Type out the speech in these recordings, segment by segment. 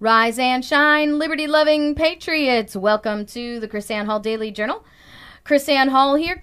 Rise and shine, liberty-loving patriots. Welcome to the KrisAnne Hall Daily Journal. KrisAnne Hall here,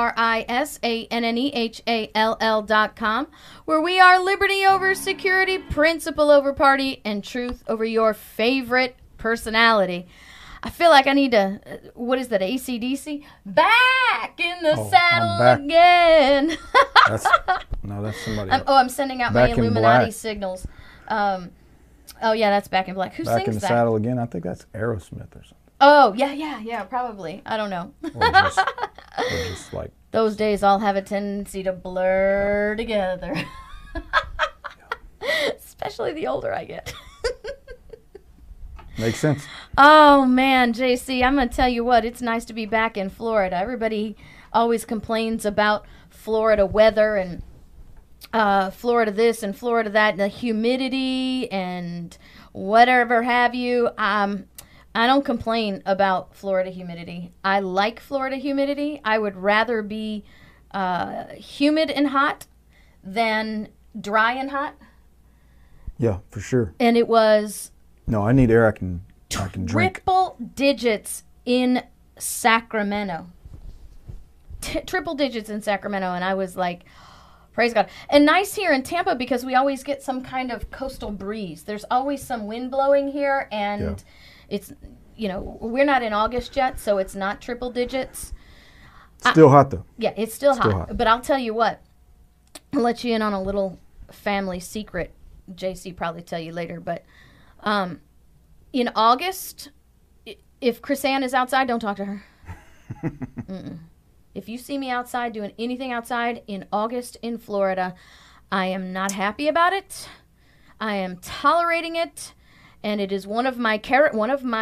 KrisAnnehall.com, where we are liberty over security, principle over party, and truth over your favorite personality. I feel like I need to, what is that, AC/DC? Back in the saddle again. That's somebody else. I'm sending out Back my in Illuminati Black. signals. Oh, yeah, that's Back in Black. Who Back sings in the that? saddle again. I think that's Aerosmith or something. Oh, yeah, probably. I don't know. Or just like Those days all have a tendency to blur together. Especially the older I get. makes sense. Oh, man, JC, I'm going to tell you what. It's nice to be back in Florida. Everybody always complains about Florida weather and Florida this and Florida that, and the humidity and whatever have you. I don't complain about Florida humidity. I like Florida humidity. I would rather be humid and hot than dry and hot. Yeah, for sure. And it was No, I need air I can drink. triple digits in Sacramento. Triple digits in Sacramento, and I was like, praise God. And nice here in Tampa because we always get some kind of coastal breeze. There's always some wind blowing here, and it's, we're not in August yet, so it's not triple digits. Still hot though. Yeah, it's still hot. But I'll tell you what, I'll let you in on a little family secret. JC probably tell you later, but in August, if KrisAnne is outside, don't talk to her. If you see me outside doing anything outside in August in Florida, I am not happy about it. I am tolerating it, and it is one of my character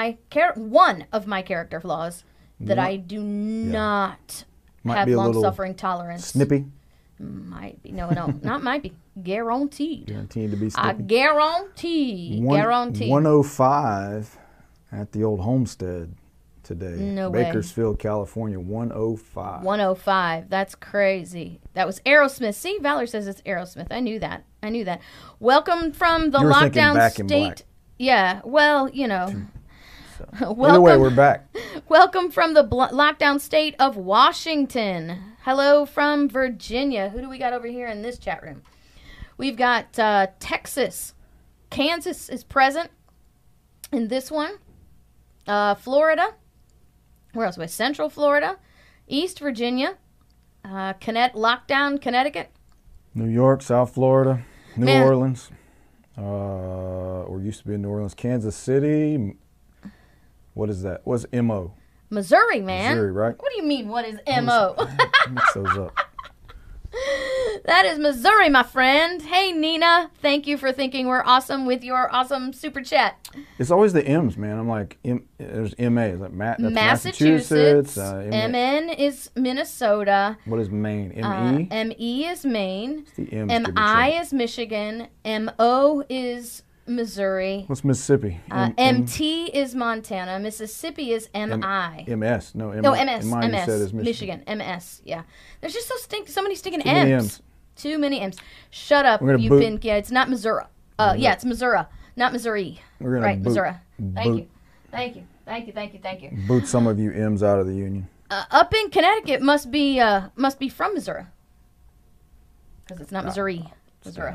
flaws that I do not have long-suffering tolerance. Snippy. Might be. No, not might be. Guaranteed. Guaranteed to be I snippy. guarantee. 105 at the old homestead today. No way. Bakersfield, California, 105. 105. That's crazy. That was Aerosmith. See, Valor says it's Aerosmith. I knew that. Welcome from the You were thinking lockdown Back in Black. state. Yeah. Well, Either way, we're back. Welcome from the lockdown state of Washington. Hello from Virginia. Who do we got over here in this chat room? We've got Texas. Kansas is present in this one. Florida. Where else? Central Florida. East Virginia. Lockdown, Connecticut. New York, South Florida, New Orleans. Or used to be in New Orleans. Kansas City. What is that? What's M.O.? Missouri, man. Missouri, right? What do you mean, what is M.O.? Mix those up. That is Missouri, my friend. Hey, Nina. Thank you for thinking we're awesome with your awesome super chat. It's always the M's, man. I'm like, there's M.A. Is that that's Massachusetts. M.N. is Minnesota. What is Maine? M.E.? M.E. is Maine. It's the M's. M.I. is Michigan. M.O. is Missouri. What's Mississippi? M.T. is Montana. Mississippi is M.I. M.S. No, M. No, M.S. Mine M.S. said is Michigan. M.S. Yeah. There's just so many stinking Too many M's. Too many M's. Shut up, you pin. Yeah, it's not Missouri. Yeah, it's Missouri, not Missouri. We're gonna right, Missouri. Thank you. Boot some of you M's out of the union. Up in Connecticut must be from Missouri, because it's not Missouri. Missouri.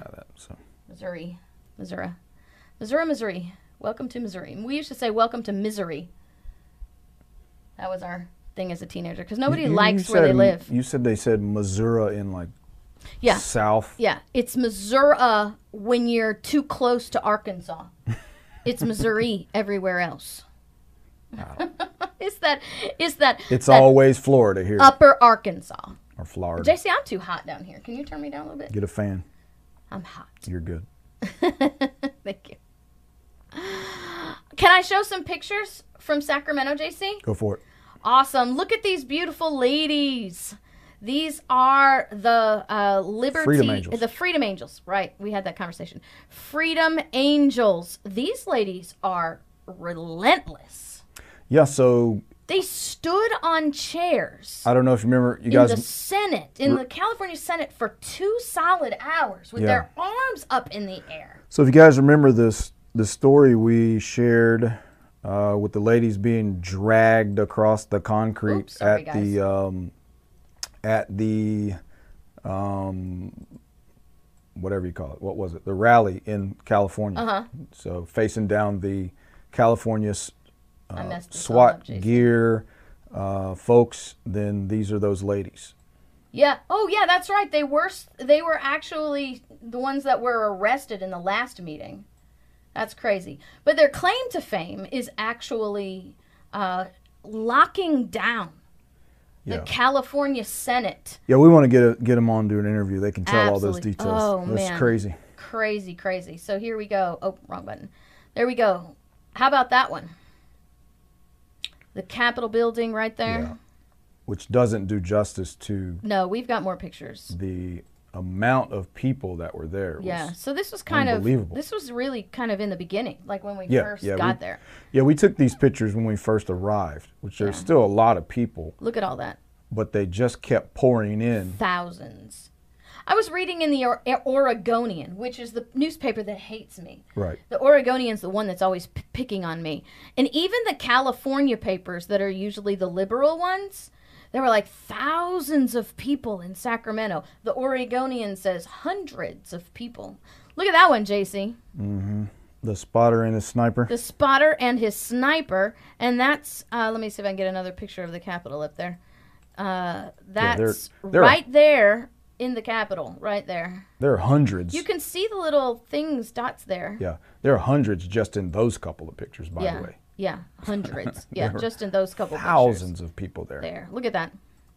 Welcome to Missouri. We used to say welcome to misery. That was our thing as a teenager, because nobody likes where they live. You said they said Missouri in like South. Yeah, it's Missouri when you're too close to Arkansas. It's Missouri everywhere else. It's always Florida here. Upper Arkansas. Or Florida. JC, I'm too hot down here. Can you turn me down a little bit? Get a fan. I'm hot. You're good. Thank you. Can I show some pictures from Sacramento, JC? Go for it. Awesome. Look at these beautiful ladies. These are the Freedom Angels. Right. We had that conversation. Freedom Angels. These ladies are relentless. Yeah, so they stood on chairs. I don't know if you remember, you guys. In the Senate, in the California Senate for 2 solid hours with their arms up in the air. So if you guys remember this the story we shared with the ladies being dragged across the concrete Oops, sorry, at the whatever you call it. What was it? The rally in California. So facing down the California SWAT gear folks. Then these are those ladies. Yeah. Oh, yeah. That's right. They were actually the ones that were arrested in the last meeting. That's crazy. But their claim to fame is actually locking down the California Senate. Yeah, we want to get them on to an interview. They can tell Absolutely. all those details. Oh, That's man. crazy. Crazy. So here we go. Oh, wrong button. There we go. How about that one? The Capitol building right there. Yeah. Which doesn't do justice to No, we've got more pictures. the amount of people that were there. Yeah, so this was kind of, unbelievable. this was really kind of in the beginning, like when we Yeah, first yeah, got there. Yeah, we took these pictures when we first arrived, which there's still a lot of people, Look at all that. but they just kept pouring in. Thousands. I was reading in the Oregonian, which is the newspaper that hates me. Right. The Oregonian's the one that's always picking on me. And even the California papers that are usually the liberal ones, there were like thousands of people in Sacramento. The Oregonian says hundreds of people. Look at that one, JC. Mm-hmm. The spotter and his sniper. The spotter and his sniper. And that's, let me see if I can get another picture of the Capitol up there. That's they're right there in the Capitol, right there. There are hundreds. You can see the little things, dots there. Yeah, there are hundreds just in those couple of pictures, by the way. Yeah, hundreds. Yeah, just in those couple thousands of people there. There, look at that.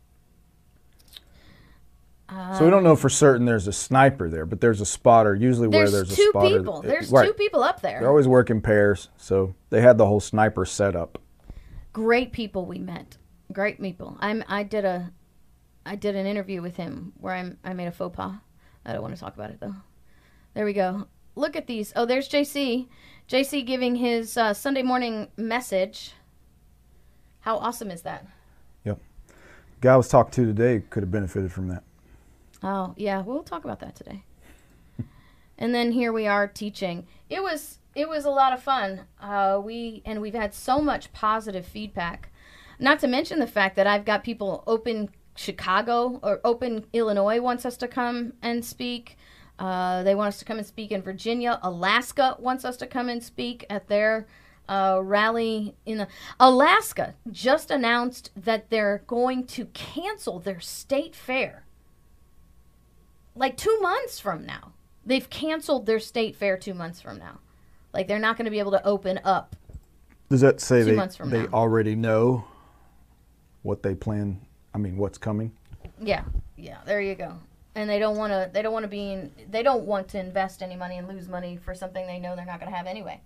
So we don't know for certain there's a sniper there, but there's a spotter. Usually where there's a spotter. There's 2 people. There's 2 people up there. They always work in pairs, so they had the whole sniper set up. Great people we met. Great people. I did an interview with him where I made a faux pas. I don't want to talk about it though. There we go. Look at these. Oh, there's JC. JC giving his Sunday morning message. How awesome is that? Yep. The guy I was talking to today could have benefited from that. Oh, yeah. We'll talk about that today. And then here we are teaching. It was a lot of fun. We've had so much positive feedback. Not to mention the fact that I've got people Open Chicago or Open Illinois wants us to come and speak. They want us to come and speak in Virginia. Alaska wants us to come and speak at their rally in Alaska just announced that they're going to cancel their state fair. Like 2 months from now. They've canceled their state fair 2 months from now. Like they're not going to be able to open up. Does that say 2 months from they now. already know what they plan? I mean, what's coming? Yeah. There you go. And they don't want to invest any money and lose money for something they know they're not going to have anyway.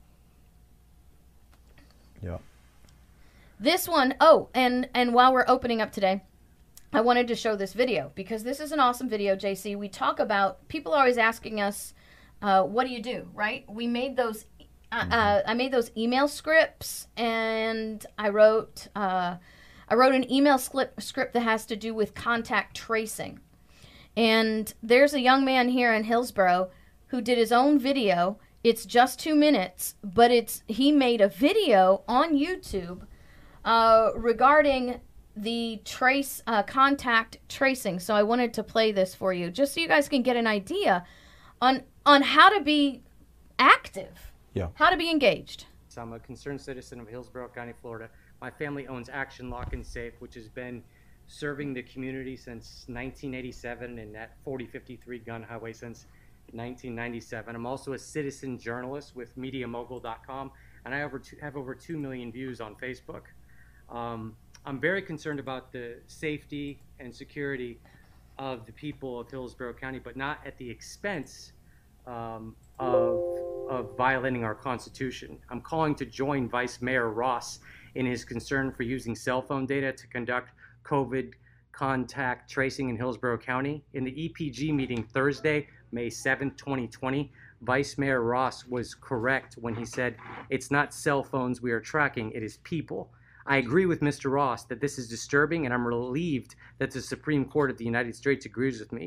Yeah. This one, oh, and while we're opening up today, I wanted to show this video because this is an awesome video, JC. We talk about, people are always asking us, what do you do, right? We made those, I made those email scripts, and I wrote an email script that has to do with contact tracing. And there's a young man here in Hillsborough who did his own video. It's just 2 minutes, but he made a video on YouTube regarding the contact tracing. So I wanted to play this for you, just so you guys can get an idea on how to be active, how to be engaged. So I'm a concerned citizen of Hillsborough County, Florida. My family owns Action Lock and Safe, which has been serving the community since 1987 and at 4053 Gun Highway since 1997. I'm also a citizen journalist with MediaMogul.com, and I have over 2 million views on Facebook. I'm very concerned about the safety and security of the people of Hillsborough County, but not at the expense of violating our Constitution. I'm calling to join Vice Mayor Ross in his concern for using cell phone data to conduct COVID contact tracing in Hillsborough County. In the EPG meeting Thursday, May 7th, 2020, Vice Mayor Ross was correct when he said, "It's not cell phones we are tracking, it is people." I agree with Mr. Ross that this is disturbing, and I'm relieved that the Supreme Court of the United States agrees with me.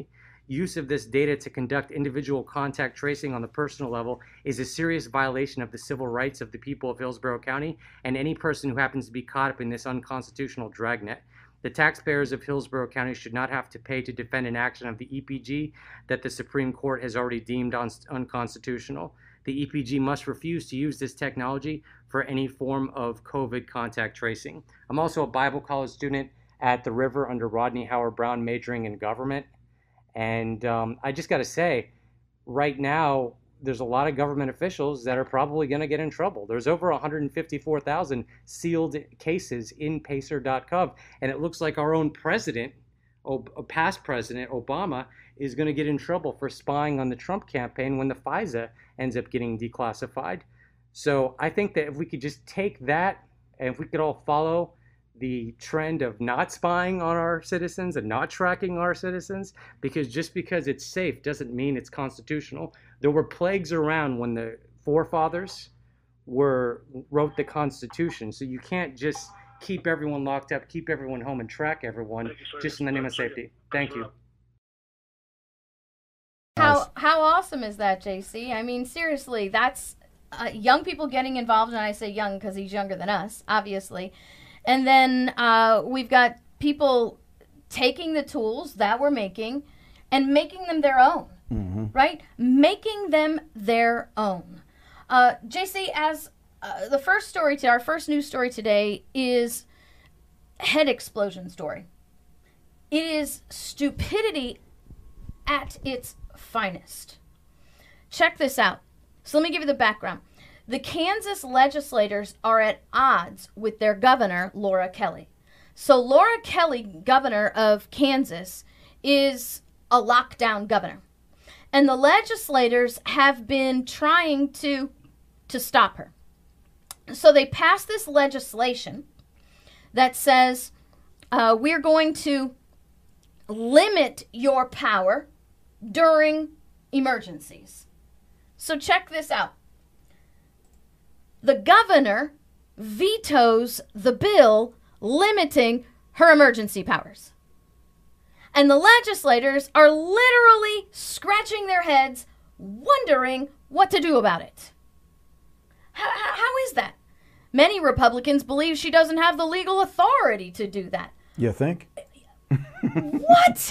use of this data to conduct individual contact tracing on the personal level is a serious violation of the civil rights of the people of Hillsborough County and any person who happens to be caught up in this unconstitutional dragnet. The taxpayers of Hillsborough County should not have to pay to defend an action of the EPG that the Supreme Court has already deemed unconstitutional. The EPG must refuse to use this technology for any form of COVID contact tracing. I'm also a Bible college student at the River under Rodney Howard-Browne, majoring in government. And I just got to say, right now, there's a lot of government officials that are probably going to get in trouble. There's over 154,000 sealed cases in Pacer.gov. And it looks like our own president, past president Obama, is going to get in trouble for spying on the Trump campaign when the FISA ends up getting declassified. So I think that if we could just take that, and if we could all follow the trend of not spying on our citizens and not tracking our citizens, because just because it's safe doesn't mean it's constitutional. There were plagues around when the forefathers wrote the Constitution, so you can't just keep everyone locked up, keep everyone home, and track everyone just in the name of safety. Thank you. How awesome is that, JC? I mean, seriously, that's young people getting involved, and I say young because he's younger than us, obviously. And then we've got people taking the tools that we're making and making them their own, right? Making them their own. JC, as the first story, our first news story today is head explosion story. It is stupidity at its finest. Check this out. So let me give you the background. The Kansas legislators are at odds with their governor, Laura Kelly. So Laura Kelly, governor of Kansas, is a lockdown governor. And the legislators have been trying to stop her. So they passed this legislation that says we're going to limit your power during emergencies. So check this out. The governor vetoes the bill limiting her emergency powers. And the legislators are literally scratching their heads, wondering what to do about it. How is that? Many Republicans believe she doesn't have the legal authority to do that. You think? What?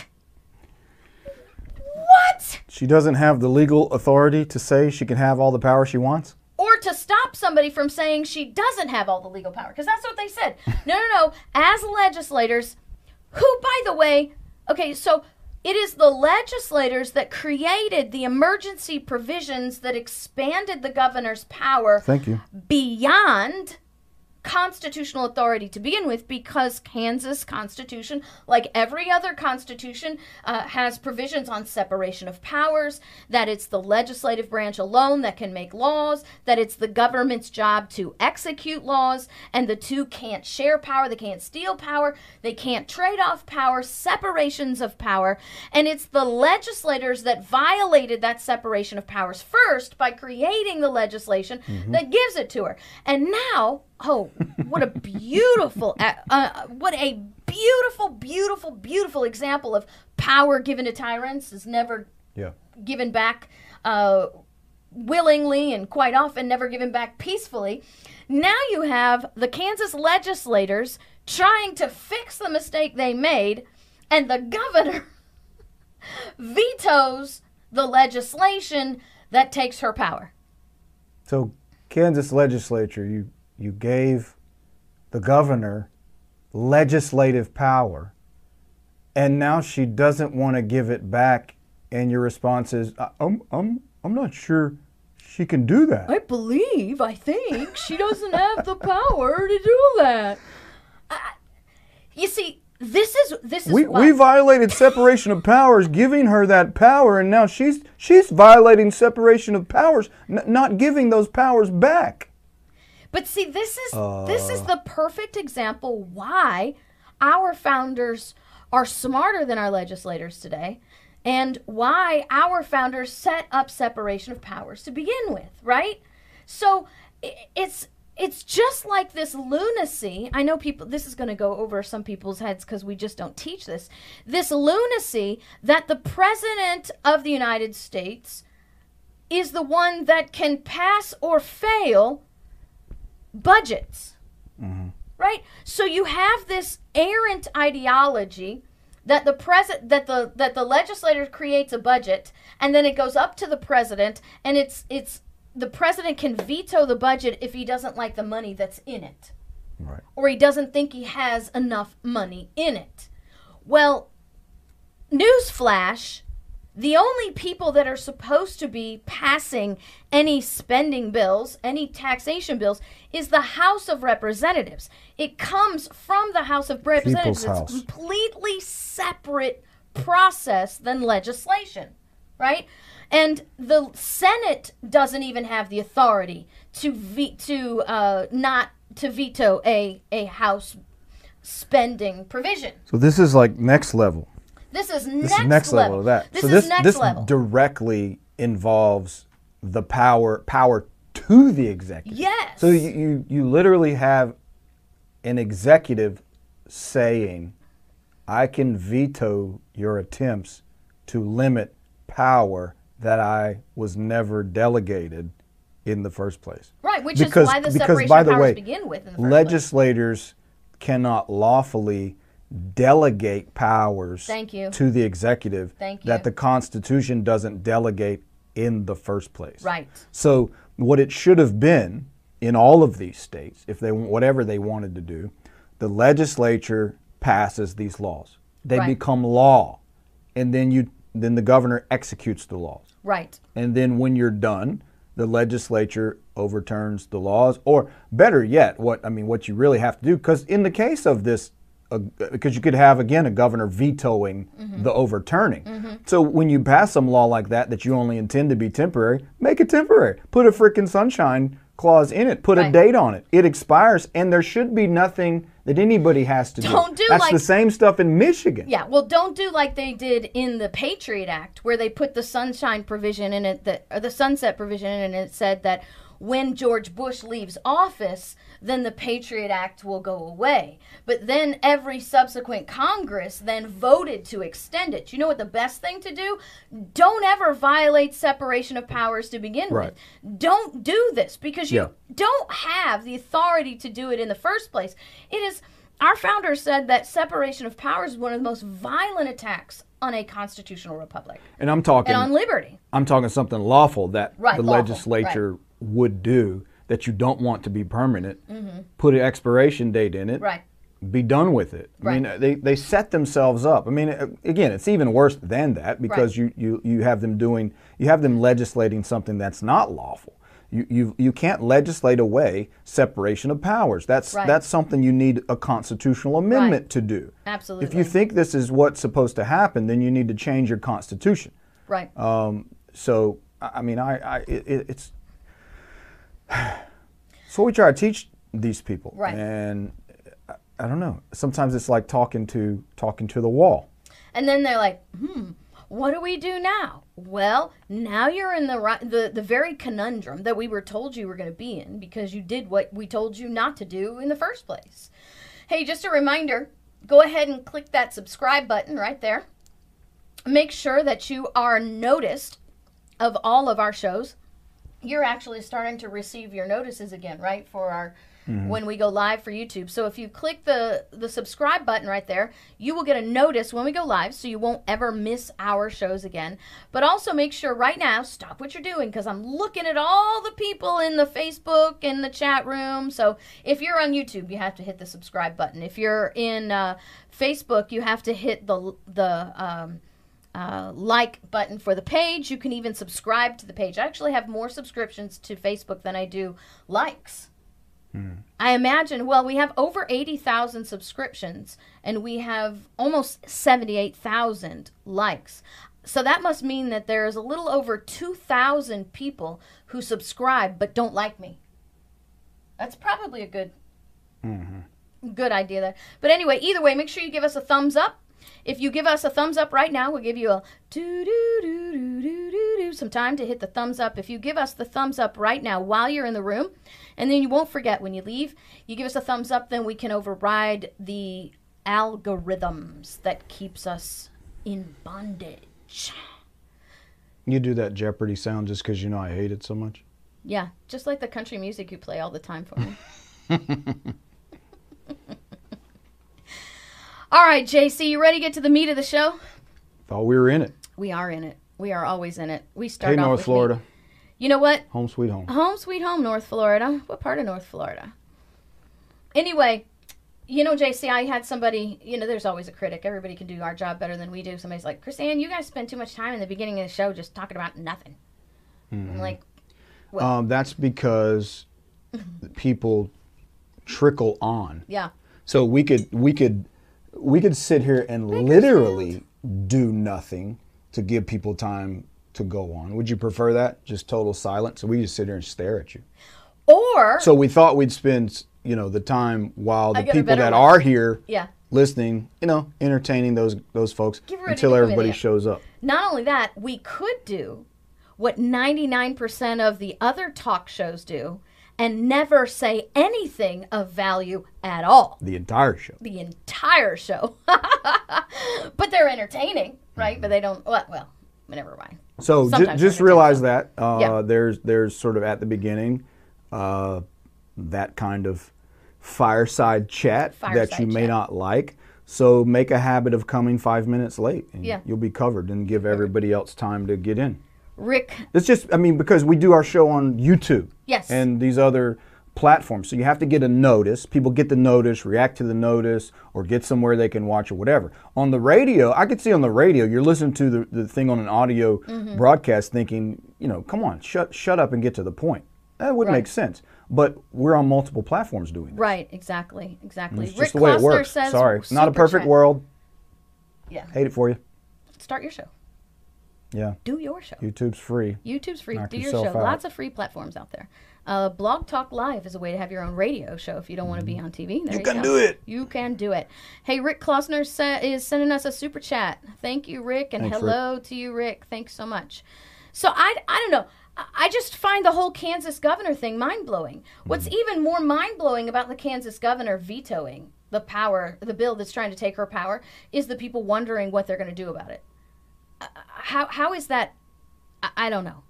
What? She doesn't have the legal authority to say she can have all the power she wants? Or to stop somebody from saying she doesn't have all the legal power. Because that's what they said. No. As legislators, who, by the way, okay, so it is the legislators that created the emergency provisions that expanded the governor's power beyond constitutional authority to begin with, because Kansas Constitution, like every other constitution, has provisions on separation of powers, that it's the legislative branch alone that can make laws, that it's the government's job to execute laws, and the two can't share power, they can't steal power, they can't trade off power, separations of power, and it's the legislators that violated that separation of powers first by creating the legislation that gives it to her. And now, oh, what a beautiful, beautiful example of power given to tyrants is never given back willingly, and quite often never given back peacefully. Now you have the Kansas legislators trying to fix the mistake they made, and the governor vetoes the legislation that takes her power. So, Kansas legislature, you gave the governor legislative power, and now she doesn't want to give it back, and your response is, I'm not sure she can do that. I think she doesn't have the power to do that. You see, this is we violated separation of powers, giving her that power, and now she's violating separation of powers, not giving those powers back. But see, this is the perfect example why our founders are smarter than our legislators today, and why our founders set up separation of powers to begin with, right? So it's it's just like this lunacy. I know people, this is going to go over some people's heads because we just don't teach this. This lunacy that the President of the United States is the one that can pass or fail budgets. Mm-hmm. Right? So you have this errant ideology that the legislator creates a budget, and then it goes up to the president, and it's the president can veto the budget if he doesn't like the money that's in it. Right. Or he doesn't think he has enough money in it. Well, newsflash, the only people that are supposed to be passing any spending bills, any taxation bills, is the House of Representatives. It comes from the House of Representatives. It's a completely separate process than legislation, right? And the Senate doesn't even have the authority to veto a House spending provision. So this is like next level. This is next level of that. This directly involves the power to the executive. Yes. So you literally have an executive saying, I can veto your attempts to limit power that I was never delegated in the first place. Right, which is why the separation of powers begin with in the first legislators cannot lawfully delegate powers to the executive that the Constitution doesn't delegate in the first place. Right. So what it should have been in all of these states, if they whatever they wanted to do, the legislature passes these laws. They become law, and then the governor executes the laws. Right. And then when you're done, the legislature overturns the laws, or better yet, what you really have to do, because in the case of this, because you could have, again, a governor vetoing the overturning. Mm-hmm. So when you pass some law like that you only intend to be temporary, make it temporary. Put a freaking sunshine clause in it. Put a date on it. It expires, and there should be nothing that anybody has to do. That's the same stuff in Michigan. Yeah, well, don't do like they did in the Patriot Act, where they put the sunshine provision in it, or the sunset provision in it, and it said that when George Bush leaves office, then the Patriot Act will go away. But then every subsequent Congress then voted to extend it. You know what the best thing to do? Don't ever violate separation of powers to begin with. Don't do this, because you don't have the authority to do it in the first place. It is, our founders said that separation of powers is one of the most violent attacks on a constitutional republic. And I'm talking, and on liberty. I'm talking something lawful that the legislature would do, that you don't want to be permanent. Mm-hmm. Put an expiration date in it. Right. Be done with it. I mean, they set themselves up. I mean, again, it's even worse than that, because you have them legislating something that's not lawful. You can't legislate away separation of powers. That's something you need a constitutional amendment to do. Absolutely. If you think this is what's supposed to happen, then you need to change your constitution. Right. So I mean, it's so we try to teach these people, and I don't know. Sometimes it's like talking to the wall. And then they're like, what do we do now? Well, now you're in the very conundrum that we were told you were going to be in, because you did what we told you not to do in the first place. Hey, just a reminder, go ahead and click that subscribe button right there. Make sure that you are noticed of all of our shows. You're actually starting to receive your notices again, right, for our when we go live for YouTube. So if you click the subscribe button right there, you will get a notice when we go live, so you won't ever miss our shows again. But also make sure right now, stop what you're doing, because I'm looking at all the people in the Facebook and the chat room. So if you're on YouTube, you have to hit the subscribe button. If you're in Facebook, you have to hit the like button for the page. You can even subscribe to the page. I actually have more subscriptions to Facebook than I do likes. I imagine, well, we have over 80,000 subscriptions, and we have almost 78,000 likes. So that must mean that there's a little over 2,000 people who subscribe but don't like me. That's probably a good idea there. But anyway, either way, make sure you give us a thumbs up. If you give us a thumbs up right now, we'll give you a do-do-do-do-do-do. you some time to hit the thumbs up. If you give us the thumbs up right now while you're in the room, and then you won't forget when you leave, you give us a thumbs up, then we can override the algorithms that keeps us in bondage. You do that Jeopardy sound just because you know I hate it so much? Yeah, just like the country music you play all the time for me. All right, JC, you ready to get to the meat of the show? Thought we were in it. We are in it. We are always in it. We start Hey, off North with Florida. meat. You know what? Home sweet home. Home sweet home, North Florida. What part of North Florida? Anyway, you know, JC, I had somebody, you know, there's always a critic. Everybody can do our job better than we do. Somebody's like, KrisAnne, you guys spend too much time in the beginning of the show just talking about nothing. I'm like, well, That's because people trickle on. yeah. So we could sit here and literally do nothing to give people time to go on. Would you prefer that? Just total silence? So we just sit here and stare at you. Or, So we thought we'd spend, you know, the time while the get a people better that one. are here yeah. listening, you know, entertaining those folks Give her a until different everybody video. shows up. Not only that, we could do what 99% of the other talk shows do and never say anything of value at all. The entire show. The entire show. But they're entertaining, right? But they don't, well, never mind. So Sometimes just they're realize that Yeah. there's sort of at the beginning that kind of fireside chat that Fireside you may chat. not like. So make a habit of coming 5 minutes late, and Yeah. you'll be covered, and give everybody else time to get in. Rick, It's just, I mean, because we do our show on YouTube yes. and these other platforms, so you have to get a notice. People get the notice, react to the notice, or get somewhere they can watch or whatever. On the radio, I could see on the radio, you're listening to the thing on an audio broadcast thinking, you know, come on, shut up and get to the point. That would Right. make sense. But we're on multiple platforms doing this. Right, exactly. It's Rick just the way it Klossner works. says, Sorry. Not a super perfect chat. world. Yeah. Hate it for you. Start your show. Yeah. Do your show. YouTube's free. YouTube's free. Knock Do your yourself show. out. Lots of free platforms out there. Blog Talk Live is a way to have your own radio show if you don't want to be on TV. There you can go. do it. You can do it. Hey, Rick Klossner is sending us a super chat. Thank you, Rick, and Thanks, hello to you, Rick. Thanks so much. So I don't know. I just find the whole Kansas governor thing mind-blowing. What's even more mind-blowing about the Kansas governor vetoing the bill that's trying to take her power, is the people wondering what they're going to do about it. How is that? I don't know.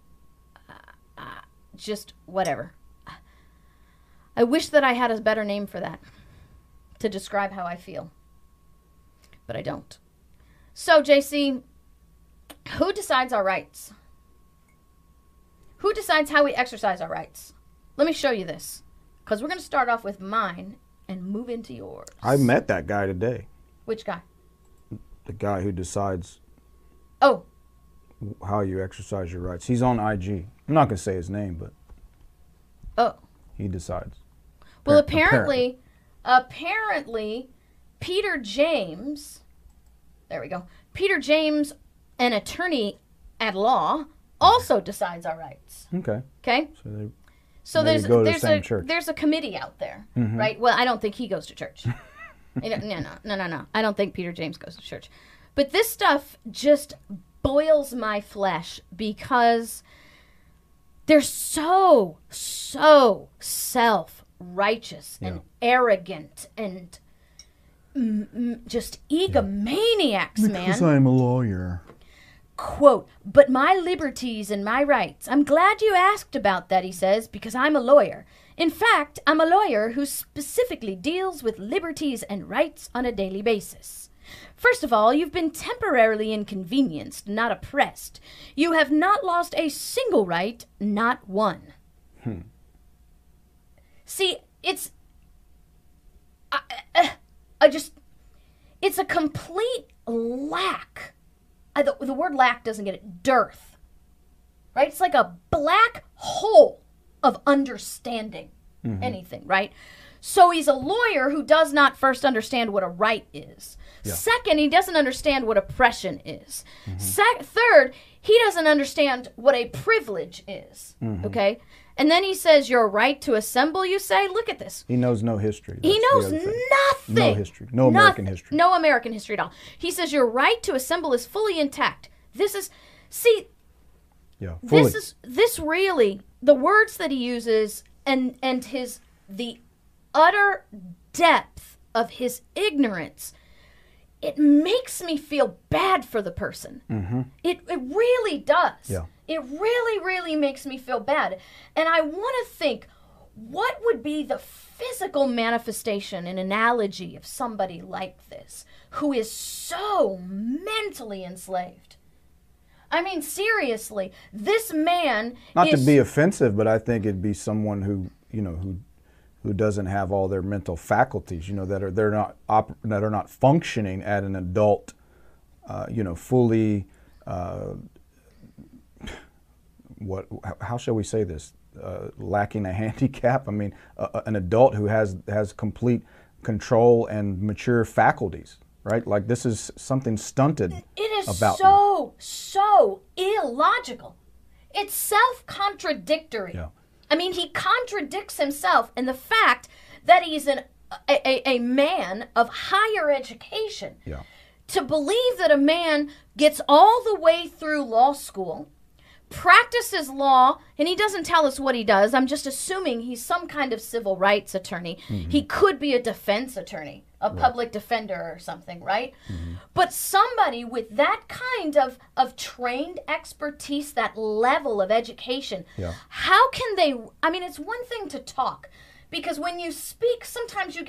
Just whatever. I wish that I had a better name for that to describe how I feel, but I don't. So, JC, who decides our rights? Who decides how we exercise our rights? Let me show you this, because we're going to start off with mine and move into yours. I met that guy today. Which guy? The guy who decides Oh, how you exercise your rights. He's on IG. I'm not going to say his name, but oh. he decides. Well, apparently, Peter James, there we go. Peter James, an attorney at law, also decides our rights. Okay. Okay? So So maybe go to the same church. there's a committee out there, right? Well, I don't think he goes to church. No. I don't think Peter James goes to church. But this stuff just boils my flesh because they're so self-righteous and arrogant and just egomaniacs, man. I'm a lawyer. Quote, but my liberties and my rights. I'm glad you asked about that, he says, because I'm a lawyer. In fact, I'm a lawyer who specifically deals with liberties and rights on a daily basis. First of all, you've been temporarily inconvenienced, not oppressed. You have not lost a single right, not one. See, it's it's a complete lack. The word lack doesn't get it. Dearth. Right? It's like a black hole of understanding anything, right? So he's a lawyer who does not first understand what a right is. Yeah. Second, he doesn't understand what oppression is. Third, he doesn't understand what a privilege is. Okay? And then he says, your right to assemble, you say? Look at this. He knows no history. He knows nothing. No history. No American history. No American history at all. He says your right to assemble is fully intact. This is, see, Yeah, fully. This really, the words that he uses and the utter depth of his ignorance, it makes me feel bad for the person. Mm-hmm. It really does. Yeah. It really, really makes me feel bad. And I want to think, what would be the physical manifestation, an analogy of somebody like this, who is so mentally enslaved? I mean, seriously, this man Not to be offensive, but I think it'd be someone who, who doesn't have all their mental faculties, that are not functioning at an adult, fully. How shall we say this? Lacking a handicap. I mean, an adult who has complete control and mature faculties, right? Like, this is something stunted. It is about so illogical. It's self-contradictory. Yeah. I mean, he contradicts himself in the fact that he's a man of higher education. Yeah. To believe that a man gets all the way through law school, practices law, and he doesn't tell us what he does. I'm just assuming he's some kind of civil rights attorney. Mm-hmm. He could be a defense attorney, a public defender or something, right? Mm-hmm. But somebody with that kind of trained expertise, that level of education, how can they, I mean, it's one thing to talk, because when you speak, sometimes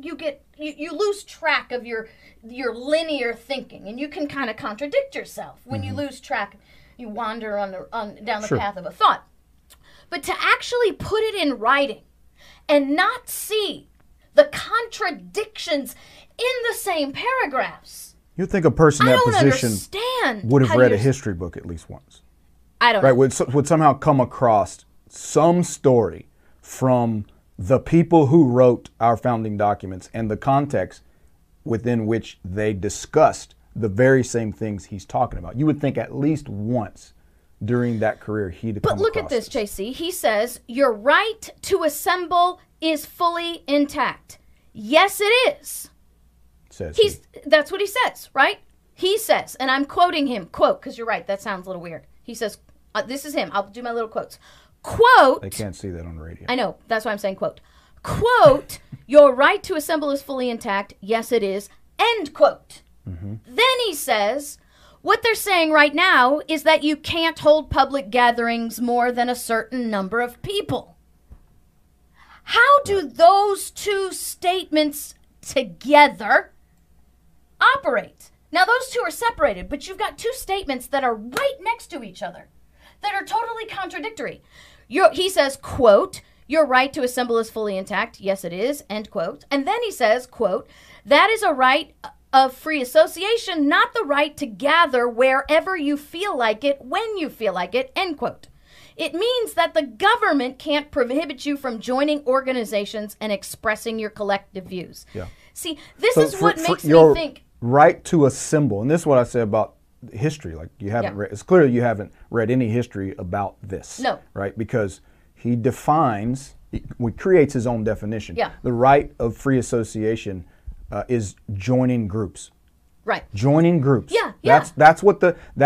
you lose track of your linear thinking, and you can kind of contradict yourself when you lose track. You wander down the path of a thought. But to actually put it in writing and not see the contradictions in the same paragraphs. You'd think a person in that position would have read a history book at least once. I don't know. Would somehow come across some story from the people who wrote our founding documents and the context within which they discussed the very same things he's talking about. You would think at least once during that career he'd come across. But look at this, JC. He says, your right to assemble is fully intact. Yes, it is. That's what he says, right? He says, and I'm quoting him, quote, because you're right, that sounds a little weird. He says, this is him. I'll do my little quotes. Quote. They can't see that on the radio. I know. That's why I'm saying quote. Quote, your right to assemble is fully intact. Yes, it is. End quote. Mm-hmm. Then he says, what they're saying right now is that you can't hold public gatherings more than a certain number of people. How do those two statements together operate? Now, those two are separated, but you've got two statements that are right next to each other that are totally contradictory. He says, quote, your right to assemble is fully intact. Yes, it is. End quote. And then he says, quote, that is a right of free association, not the right to gather wherever you feel like it, when you feel like it, end quote. It means that the government can't prohibit you from joining organizations and expressing your collective views. Yeah. See, this is what makes me think. Right to assemble, and this is what I say about history, like you haven't read, it's clear you haven't read any history about this. No. Right? Because he creates his own definition. Yeah. The right of free association is joining groups. Right. Joining groups. Yeah. That's what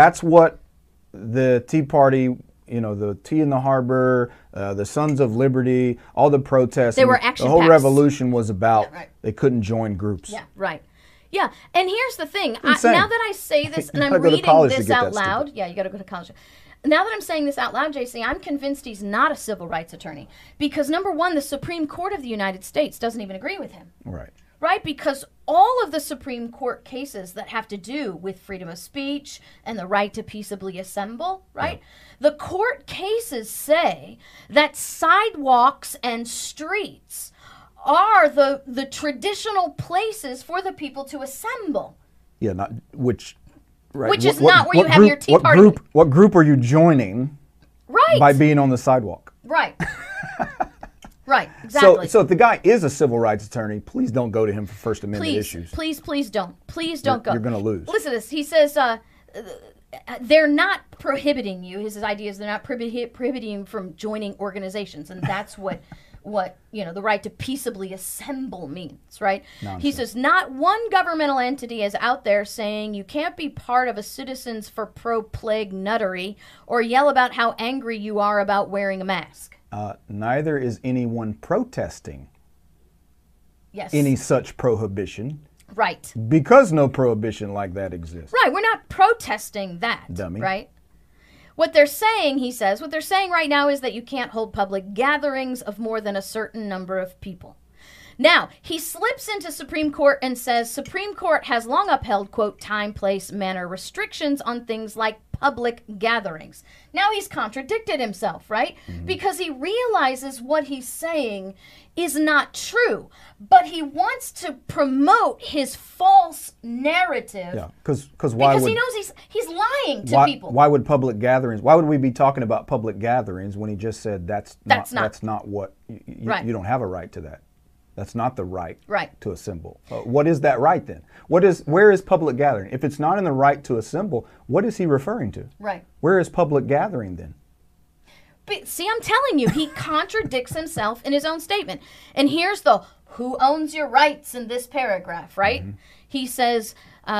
the Tea Party, the Tea in the Harbor, the Sons of Liberty, all the protests. They were action The whole packs. Revolution was about They couldn't join groups. Yeah, right. Yeah, and here's the thing. Now Insane. that I say this and I'm gotta go to reading college to this get out that loud. stupid. Yeah, you got to go to college. Now that I'm saying this out loud, JC, I'm convinced he's not a civil rights attorney. Because number one, the Supreme Court of the United States doesn't even agree with him. Right. Right? Because all of the Supreme Court cases that have to do with freedom of speech and the right to peaceably assemble, right? Yeah. The court cases say that sidewalks and streets are the traditional places for the people to assemble. Yeah, which is not where you have your Tea Party. What group are you joining? Right. By being on the sidewalk. Right. Right, exactly. So if the guy is a civil rights attorney, please don't go to him for First Amendment issues. Please don't. Please don't go. You're going to lose. Listen to this. He says they're not prohibiting you. His idea is they're not prohibiting you from joining organizations, and that's what the right to peaceably assemble means, right? Nonsense. He says not one governmental entity is out there saying you can't be part of a Citizens for Pro-Plague nuttery or yell about how angry you are about wearing a mask. Neither is anyone protesting Yes. any such prohibition. Right. Because no prohibition like that exists. Right. We're not protesting that. Dummy. Right? What they're saying, he says, what they're saying right now is that you can't hold public gatherings of more than a certain number of people. Now, he slips into Supreme Court and says Supreme Court has long upheld, quote, time, place, manner restrictions on things like public gatherings. Now he's contradicted himself, right? Because he realizes what he's saying is not true, but he wants to promote his false narrative. Yeah, because why because would, he knows he's lying to people. Why would public gatherings? Why would we be talking about public gatherings when he just said that's not what you don't have a right to that. That's not the right to assemble. What is that right then? Where is public gathering? If it's not in the right to assemble, what is he referring to? Right. Where is public gathering then? But see, I'm telling you, he contradicts himself in his own statement. And here's the who owns your rights in this paragraph, right? He says,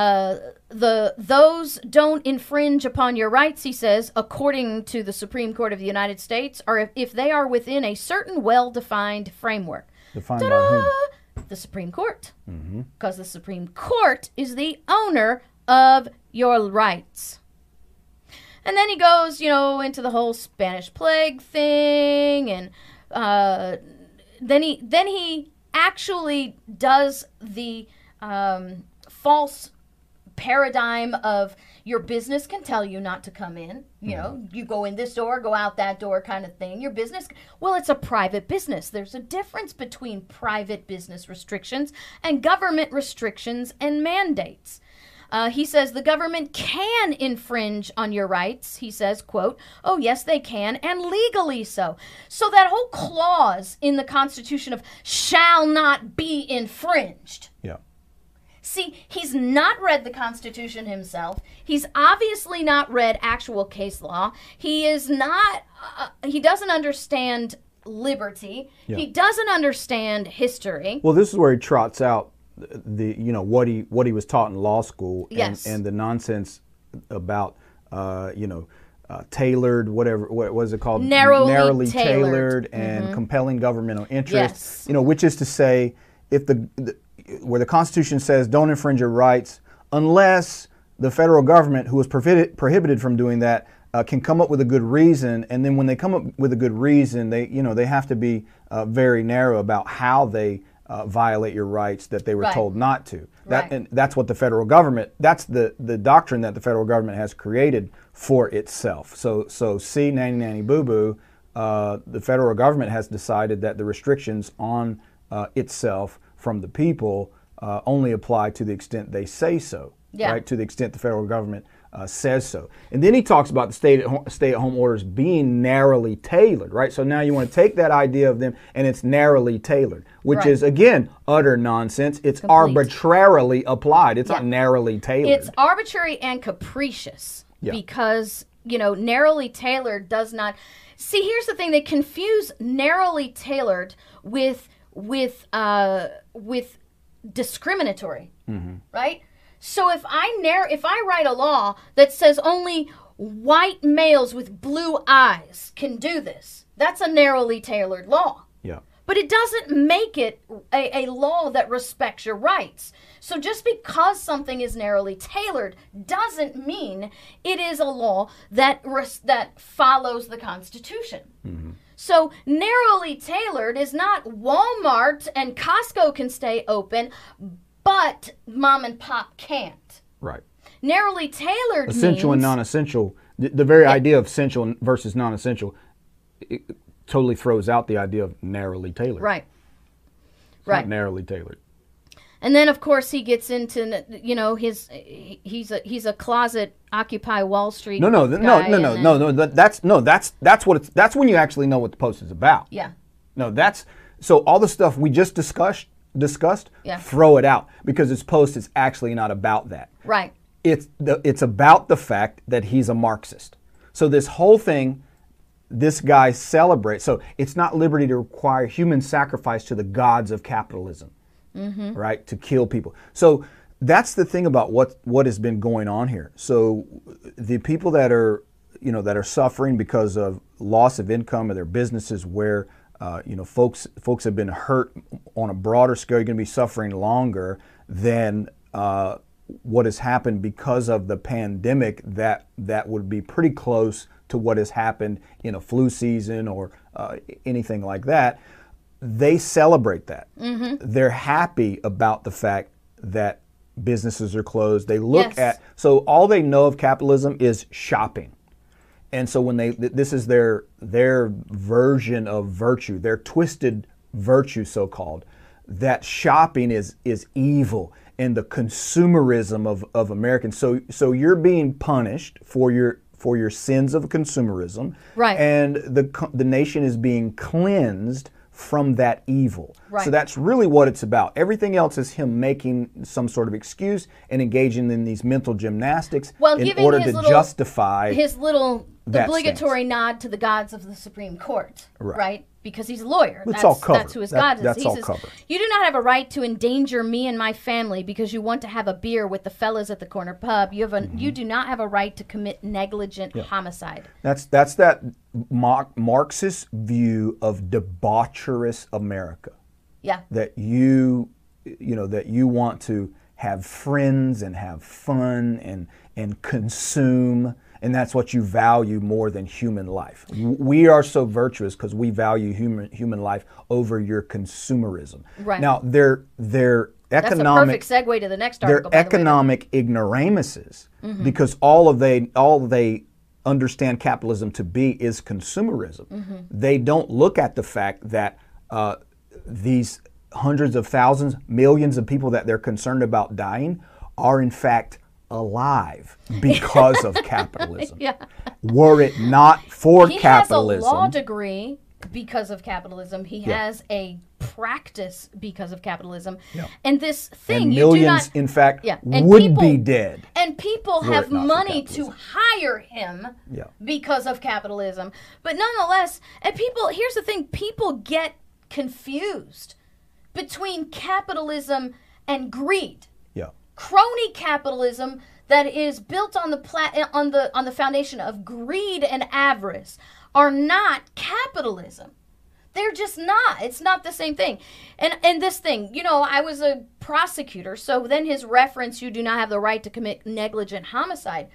those don't infringe upon your rights, he says, according to the Supreme Court of the United States, or if they are within a certain well-defined framework. Defined by whom? The Supreme Court. Because the Supreme Court is the owner of your rights. And then he goes, into the whole Spanish plague thing, and then he actually does the false paradigm of your business can tell you not to come in. You go in this door, go out that door kind of thing. Your business, well, it's a private business. There's a difference between private business restrictions and government restrictions and mandates. He says the government can infringe on your rights. He says, quote, oh, yes, they can, and legally so. So that whole clause in the Constitution of shall not be infringed. Yeah. See, he's not read the Constitution himself. He's obviously not read actual case law. He is not, he doesn't understand liberty. Yeah. He doesn't understand history. Well, this is where he trots out the what he was taught in law school, and the nonsense about tailored, what was it called, narrowly tailored and compelling governmental interest. Which is to say, if where the Constitution says don't infringe your rights unless the federal government, who is prohibited from doing that, can come up with a good reason, and then when they come up with a good reason, they have to be very narrow about how they violate your rights that they were told not to. And that's what the federal government, that's the doctrine that the federal government has created for itself. So see, nanny nanny boo boo, the federal government has decided that the restrictions on itself from the people only apply to the extent they say so, right? To the extent the federal government says so. And then he talks about the stay-at-home orders being narrowly tailored, right? So now you want to take that idea of them and it's narrowly tailored, which is, again, utter nonsense. It's arbitrarily applied. It's not narrowly tailored. It's arbitrary and capricious because, narrowly tailored does not... See, here's the thing. They confuse narrowly tailored with discriminatory, right? So if I write a law that says only white males with blue eyes can do this, that's a narrowly tailored law. Yeah. But it doesn't make it a law that respects your rights. So just because something is narrowly tailored doesn't mean it is a law that follows the Constitution. So narrowly tailored is not Walmart and Costco can stay open, but mom and pop can't. Right. Narrowly tailored essential means, and non-essential. The very idea of essential versus non-essential totally throws out the idea of narrowly tailored. Right. It's not narrowly tailored. And then, of course, he gets into he's a closet Occupy Wall Street. No. That's when you actually know what the post is about. Yeah. No, so all the stuff we just discussed. Throw it out because his post is actually not about that. Right. It's about the fact that he's a Marxist. So this whole thing this guy celebrates. So it's not liberty to require human sacrifice to the gods of capitalism, right? To kill people. So that's the thing about what has been going on here. So the people that are, that are suffering because of loss of income of their businesses, where folks have been hurt on a broader scale. You're going to be suffering longer than what has happened because of the pandemic. That would be pretty close to what has happened in a flu season or anything like that. They celebrate that. They're happy about the fact that businesses are closed. They look at, so all they know of capitalism is shopping. And so when this is their version of virtue, their twisted virtue, so-called, that shopping is evil and the consumerism of Americans. So you're being punished for your sins of consumerism, right? And the nation is being cleansed from that evil. Right. So that's really what it's about. Everything else is him making some sort of excuse and engaging in these mental gymnastics in order to justify his little obligatory stance. Nod to the gods of the Supreme Court, right? Because he's a lawyer. It's all covered. That's who his God is. That's all covered. You do not have a right to endanger me and my family because you want to have a beer with the fellas at the corner pub. You do not have a right to commit negligent homicide. That's that Marxist view of debaucherous America. Yeah. That you want to have friends and have fun and consume. And that's what you value more than human life. We are so virtuous because we value human life over your consumerism. Right. Now, their economic, that's a perfect segue to the next article. Their economic ignoramuses, because all they understand capitalism to be is consumerism. They don't look at the fact that these hundreds of thousands, millions of people that they're concerned about dying are in fact alive because of capitalism. Were it not for capitalism. He has a law degree because of capitalism. He has a practice because of capitalism. And this thing, and millions, in fact, would be dead. And people have money to hire him because of capitalism. But nonetheless, here's the thing, people get confused between capitalism and greed. Crony capitalism that is built on the foundation of greed and avarice are not capitalism. They're just not. It's not the same thing. And this thing, I was a prosecutor, so then his reference, you do not have the right to commit negligent homicide.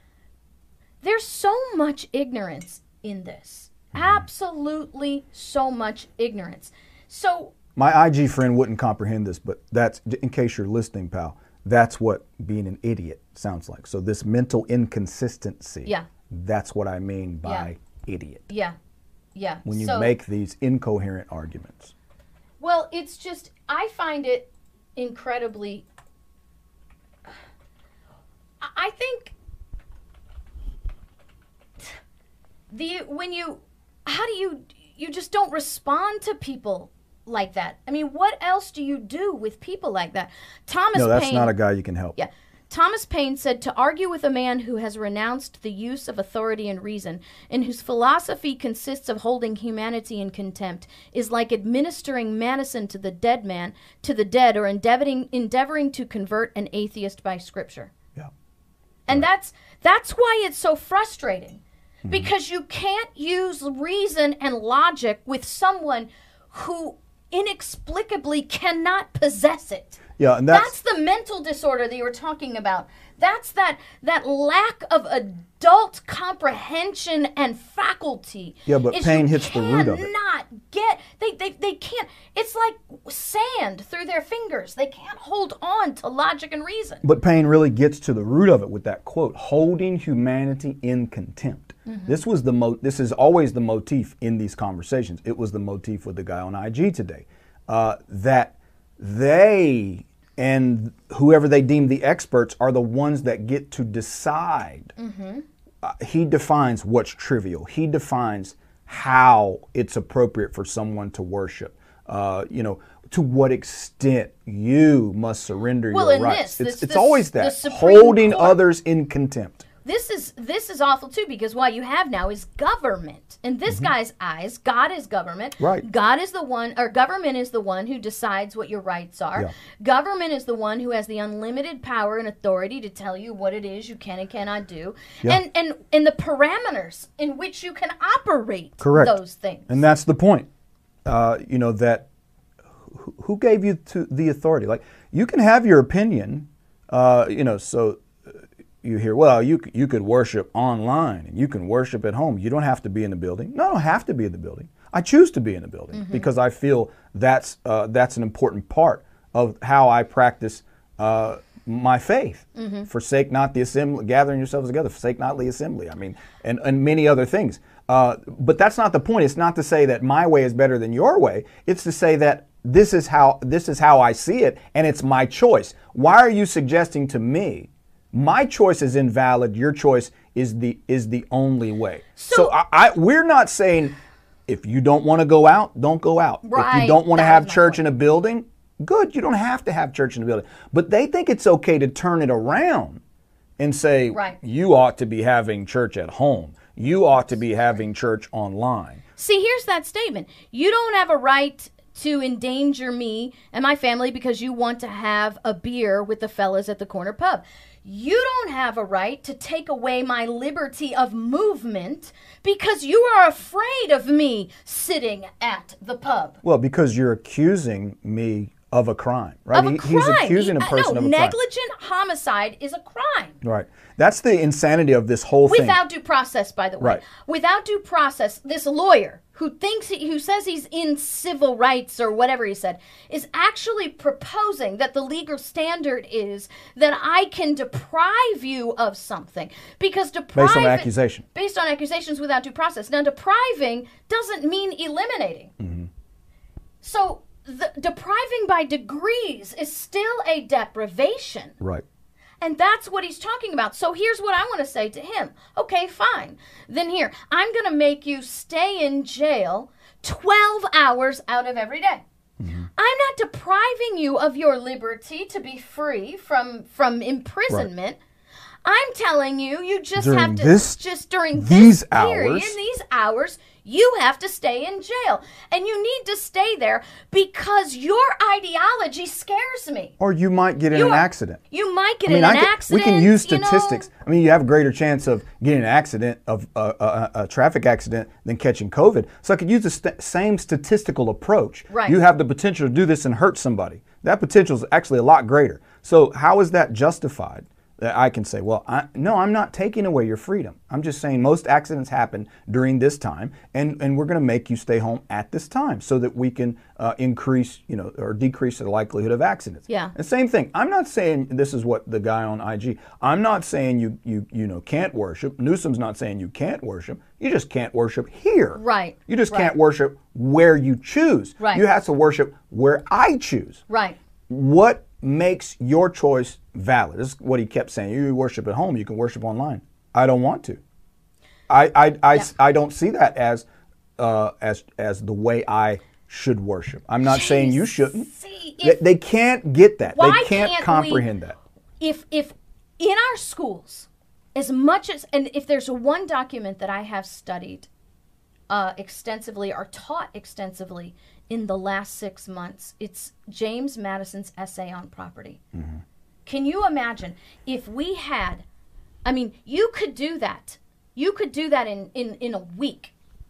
There's so much ignorance in this. Absolutely so much ignorance. So my IG friend wouldn't comprehend this, but that's, in case you're listening, pal, that's what being an idiot sounds like. So this mental inconsistency, that's what I mean by idiot. When you make these incoherent arguments. Well, it's just, I find it incredibly, I think how do you just don't respond to people like that. I mean, what else do you do with people like that? No, that's not a guy you can help. Thomas Paine said, to argue with a man who has renounced the use of authority and reason, and whose philosophy consists of holding humanity in contempt, is like administering medicine to the dead, or endeavoring to convert an atheist by scripture. And that's why it's so frustrating, because you can't use reason and logic with someone who inexplicably cannot possess it. And that's the mental disorder that you were talking about. That's that lack of adult comprehension and faculty. But Paine hits the root of it. They can't. It's like sand through their fingers. They can't hold on to logic and reason. But Paine really gets to the root of it with that quote: holding humanity in contempt. This is always the motif in these conversations. It was the motif with the guy on IG today. That they and whoever they deem the experts are the ones that get to decide. He defines what's trivial. He defines how it's appropriate for someone to worship. To what extent you must surrender your rights. It's always that, holding others in contempt. this is awful too, because what you have now is government. In this guy's eyes, God is government. Right. God is the one, or government is the one who decides what your rights are. Yeah. Government is the one who has the unlimited power and authority to tell you what it is you can and cannot do, Yeah. and the parameters in which you can operate Correct. those things. And that's the point. That who gave you the authority? Like, you can have your opinion, so you hear, well, you could worship online and you can worship at home. You don't have to be in the building. No, I don't have to be in the building. I choose to be in the building because I feel that's an important part of how I practice my faith. Forsake not the assembly, gathering yourselves together. Forsake not the assembly. I mean, and many other things. But that's not the point. It's not to say that my way is better than your way. It's to say that this is how I see it, and it's my choice. Why are you suggesting to me my choice is invalid? Your choice is the only way. So we're not saying if you don't want to go out, don't go out. Right. If you don't want to have church in a building, good. You don't have to have church in a building. But they think it's okay to turn it around and say, you ought to be having church at home. You ought to be having church online. See, here's that statement. You don't have a right to endanger me and my family because you want to have a beer with the fellas at the corner pub. You don't have a right to take away my liberty of movement because you are afraid of me sitting at the pub. Well, because you're accusing me of a crime, right? Of a crime. He's accusing a person of a crime. Negligent homicide is a crime. Right. That's the insanity of this whole thing. Without due process, by the way. Right. Without due process, this lawyer who says he's in civil rights or whatever he said, is actually proposing that the legal standard is that I can deprive you of something. Because based on accusation. Based on accusations without due process. Now, depriving doesn't mean eliminating. So, depriving by degrees is still a deprivation. Right. And that's what he's talking about. So here's what I want to say to him. Okay, fine. Then here, I'm going to make you stay in jail 12 hours out of every day. I'm not depriving you of your liberty to be free from imprisonment. Right. I'm telling you, you just have to, during this period, in these hours, you have to stay in jail. And you need to stay there because your ideology scares me. Or you might get in an accident. You might get in an accident. We can use statistics. I mean, you have a greater chance of getting an accident, of a traffic accident, than catching COVID. So I could use the same statistical approach. Right. You have the potential to do this and hurt somebody. That potential is actually a lot greater. So how is that justified? That I can say, well, no, I'm not taking away your freedom. I'm just saying most accidents happen during this time, and we're going to make you stay home at this time so that we can increase, or decrease the likelihood of accidents. Yeah. And same thing. I'm not saying, this is what the guy on IG, I'm not saying you can't worship. Newsom's not saying you can't worship. You just can't worship here. Right. You just can't worship where you choose. Right. You have to worship where I choose. Right. What makes your choice valid? This is what he kept saying. You worship at home, you can worship online. I don't want to. I don't see that as the way I should worship. I'm not saying you shouldn't. They can't get that. They can't comprehend that. If in our schools, as much as, and if there's one document that I have studied extensively or taught extensively in the last 6 months, it's James Madison's essay on property. Can you imagine if we had, you could do that. You could do that in a week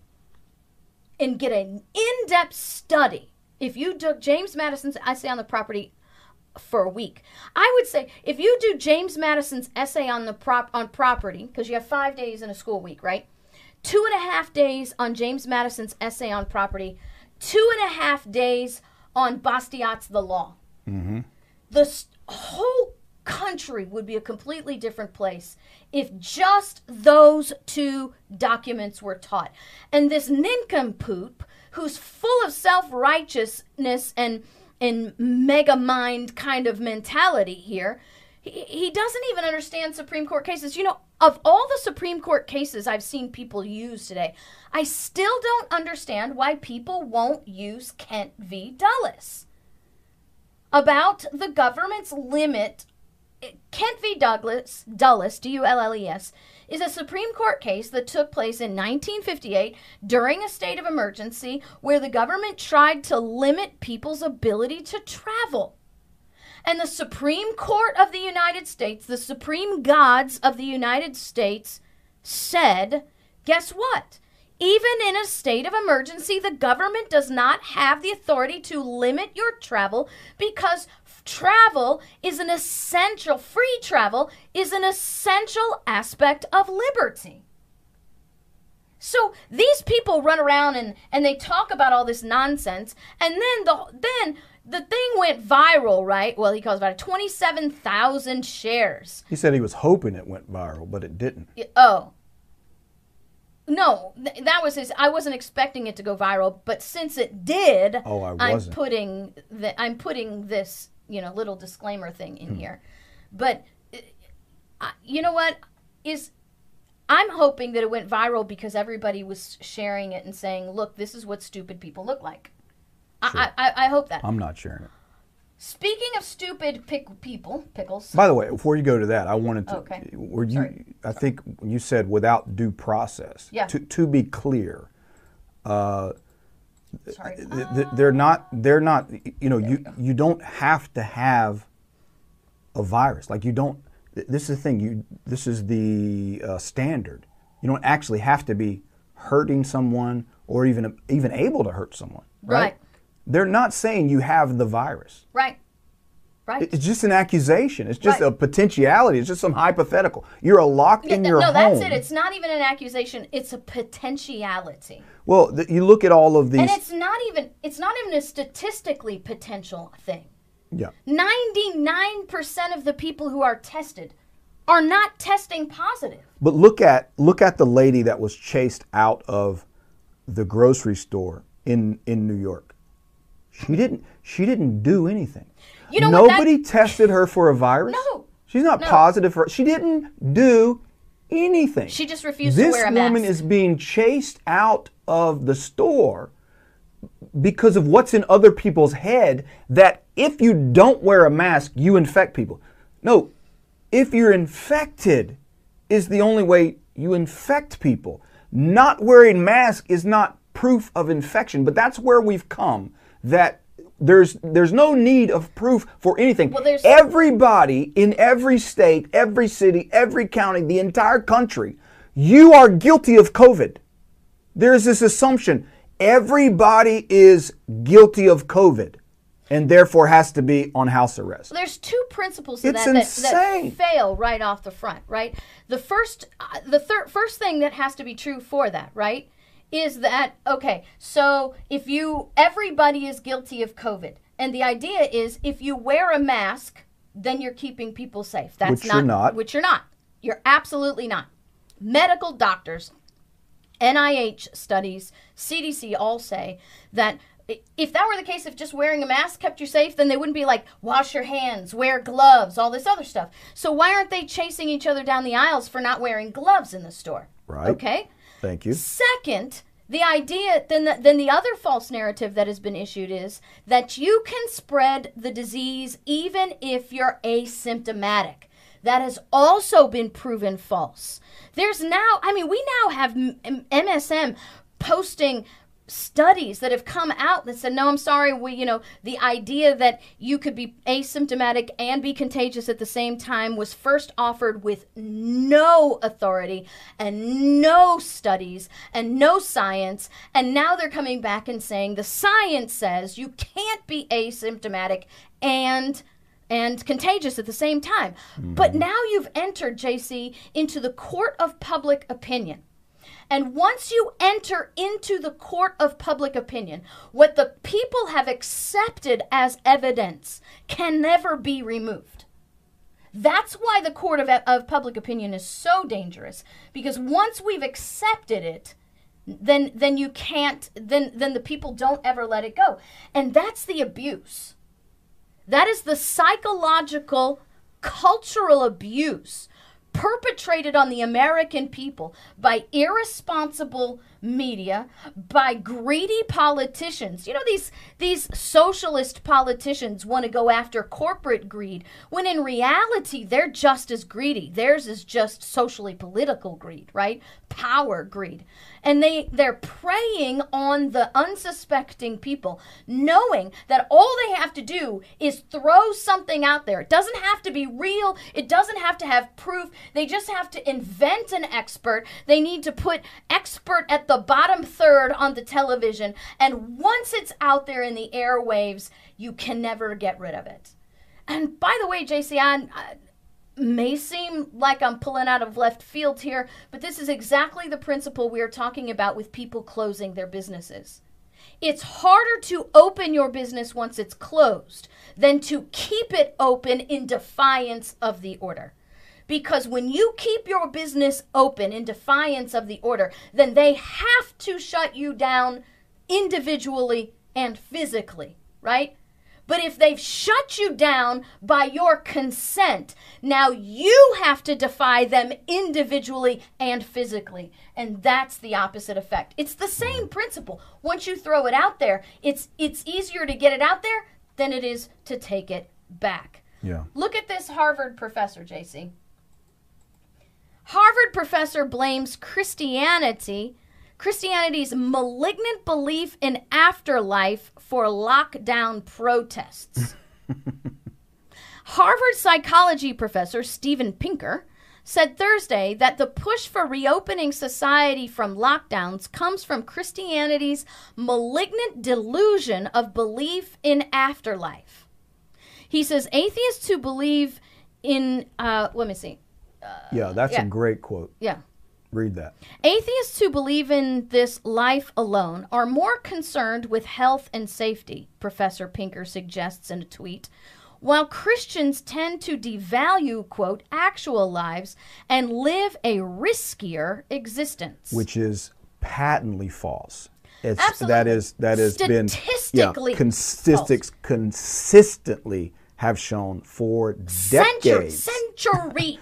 and get an in-depth study. If you took James Madison's essay on the property for a week, I would say if you do James Madison's essay on property, because you have 5 days in a school week, right? 2.5 days on James Madison's essay on property, 2.5 days on Bastiat's The Law. The whole country would be a completely different place if just those two documents were taught. And this nincompoop, who's full of self-righteousness and mega mind kind of mentality here, he doesn't even understand Supreme Court cases. Of all the Supreme Court cases I've seen people use today, I still don't understand why people won't use Kent v. Dulles about the government's limit Kent v. Dulles, Dulles, is a Supreme Court case that took place in 1958 during a state of emergency where the government tried to limit people's ability to travel. And the Supreme Court of the United States, the supreme gods of the United States, said, guess what? Even in a state of emergency, the government does not have the authority to limit your travel because travel is an essential, free travel is an essential aspect of liberty. So these people run around and they talk about all this nonsense, and then the thing went viral, right? Well, he calls about 27,000 shares. He said he was hoping it went viral, but it didn't. Oh. No, that was his. I wasn't expecting it to go viral, but since it did, I'm putting this, little disclaimer thing in here. But you know what? I'm hoping that it went viral because everybody was sharing it and saying, "Look, this is what stupid people look like." Sure. I hope that. I'm not sharing it. Speaking of stupid pickles. By the way, before you go to that, I wanted to. Okay. I think you said without due process. Yeah. To be clear, they're not. You don't have to have a virus. Like you don't. This is the thing. This is the standard. You don't actually have to be hurting someone or even able to hurt someone. Right. They're not saying you have the virus. Right. It's just an accusation. It's just a potentiality. It's just some hypothetical. You're locked in your home. No, that's it. It's not even an accusation. It's a potentiality. Well, you look at all of these. And it's not even a statistically potential thing. Yeah. 99% of the people who are tested are not testing positive. But look at the lady that was chased out of the grocery store in New York. She didn't do anything. Nobody tested her for a virus. No. She's not positive for. She didn't do anything. She just refused to wear a mask. This woman is being chased out of the store because of what's in other people's head, that if you don't wear a mask, you infect people. No, if you're infected is the only way you infect people. Not wearing masks is not proof of infection, but that's where we've come. That there's no need of proof for anything. Well, everybody in every state, every city, every county, the entire country, you are guilty of COVID. There's this assumption everybody is guilty of COVID and therefore has to be on house arrest. Well, there's two principles to that fail right off the front, right? The first thing that has to be true for that, right, is that, okay, so everybody is guilty of COVID. And the idea is if you wear a mask, then you're keeping people safe. Which you're not. Which you're not. You're absolutely not. Medical doctors, NIH studies, CDC all say that if that were the case, if just wearing a mask kept you safe, then they wouldn't be like, wash your hands, wear gloves, all this other stuff. So why aren't they chasing each other down the aisles for not wearing gloves in the store? Right. Okay? Thank you. Second, the idea, then the other false narrative that has been issued is that you can spread the disease even if you're asymptomatic. That has also been proven false. We now have MSM posting studies that have come out that said, no, I'm sorry, the idea that you could be asymptomatic and be contagious at the same time was first offered with no authority and no studies and no science, and now they're coming back and saying the science says you can't be asymptomatic and contagious at the same time. Mm-hmm. But now you've entered, JC, into the court of public opinion. And once you enter into the court of public opinion, what the people have accepted as evidence can never be removed. That's why the court of public opinion is so dangerous, because once we've accepted it, then you can't, then the people don't ever let it go. And that's the abuse. That is the psychological, cultural abuse perpetrated on the American people by irresponsible media by greedy politicians. You know, these socialist politicians want to go after corporate greed, when in reality, they're just as greedy. Theirs is just socially political greed, right? Power greed. And they're preying on the unsuspecting people, knowing that all they have to do is throw something out there. It doesn't have to be real. It doesn't have to have proof. They just have to invent an expert. They need to put expert at the bottom third on the television. And once it's out there in the airwaves, you can never get rid of it. And by the way, JC, I may seem like I'm pulling out of left field here, but this is exactly the principle we are talking about with people closing their businesses. It's harder to open your business once it's closed than to keep it open in defiance of the order. Because when you keep your business open in defiance of the order, then they have to shut you down individually and physically, right? But if they've shut you down by your consent, now you have to defy them individually and physically. And that's the opposite effect. It's the same principle. Once you throw it out there, it's easier to get it out there than it is to take it back. Yeah. Look at this Harvard professor, JC. Harvard professor blames Christianity's malignant belief in afterlife for lockdown protests. Harvard psychology professor Steven Pinker said Thursday that the push for reopening society from lockdowns comes from Christianity's malignant delusion of belief in afterlife. He says atheists who believe in, let me see. A great quote. Yeah. Read that. Atheists who believe in this life alone are more concerned with health and safety, Professor Pinker suggests in a tweet, while Christians tend to devalue, quote, actual lives and live a riskier existence. Which is patently false. Absolutely. That has been statistically consistently have shown for decades. Centuries.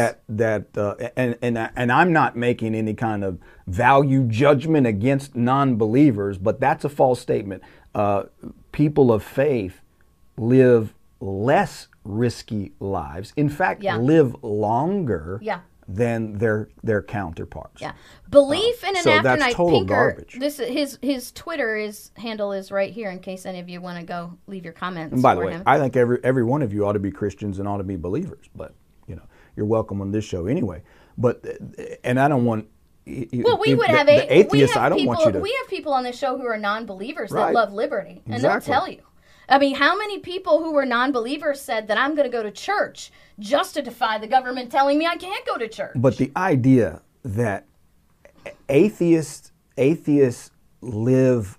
And I'm not making any kind of value judgment against non-believers, but that's a false statement. People of faith live less risky lives. In fact, live longer than their counterparts. Yeah, belief in an afterlife. That's total Pinker, garbage. His Twitter handle is right here in case any of you want to go leave your comments. And by the way, I think every one of you ought to be Christians and ought to be believers. But you're welcome on this show anyway. But and I don't want. Well, we would have atheists. I don't want you to. We have people on this show who are non-believers Right. that love liberty, and Exactly. they'll tell you. I mean, how many people who were non-believers said that I'm going to go to church just to defy the government telling me I can't go to church? But the idea that atheists live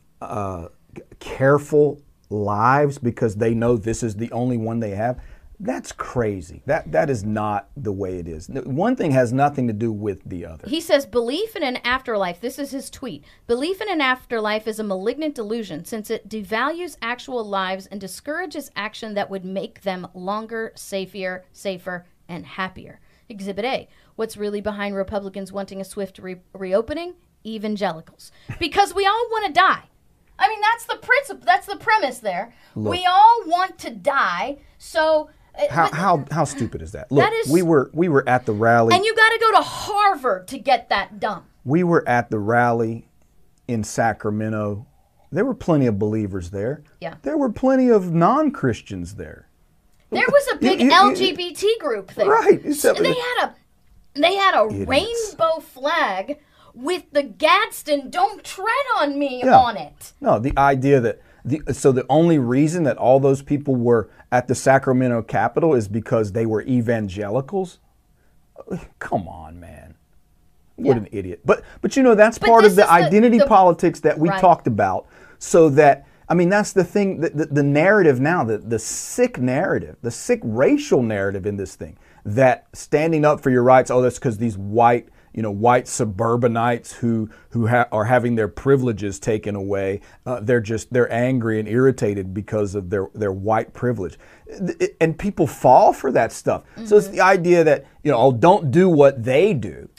careful lives because they know this is the only one they have, that's crazy. That is not the way it is. One thing has nothing to do with the other. He says belief in an afterlife, this is his tweet, belief in an afterlife is a malignant delusion since it devalues actual lives and discourages action that would make them longer, safer, and happier. Exhibit A, what's really behind Republicans wanting a swift reopening? Evangelicals. Because we all want to die. I mean, that's the principle, that's the premise there. Look, we all want to die, so... How stupid is that? Look, that is, we were at the rally. And you got to go to Harvard to get that done. We were at the rally in Sacramento. There were plenty of believers there. Yeah. There were plenty of non-Christians there. There was a big LGBT group there. Right. They had a Idiots. rainbow flag with the Gadsden "Don't tread on me" on it. No, the idea that the only reason that all those people were at the Sacramento Capitol is because they were evangelicals? Come on, man. What an idiot. But that's part of the identity politics that we talked about. So that, I mean, that's the thing, the narrative now, the sick narrative, the sick racial narrative in this thing, that standing up for your rights, that's because these white suburbanites who are having their privileges taken away, they're angry and irritated because of their white privilege, and people fall for that stuff. Mm-hmm. So it's the idea that don't do what they do.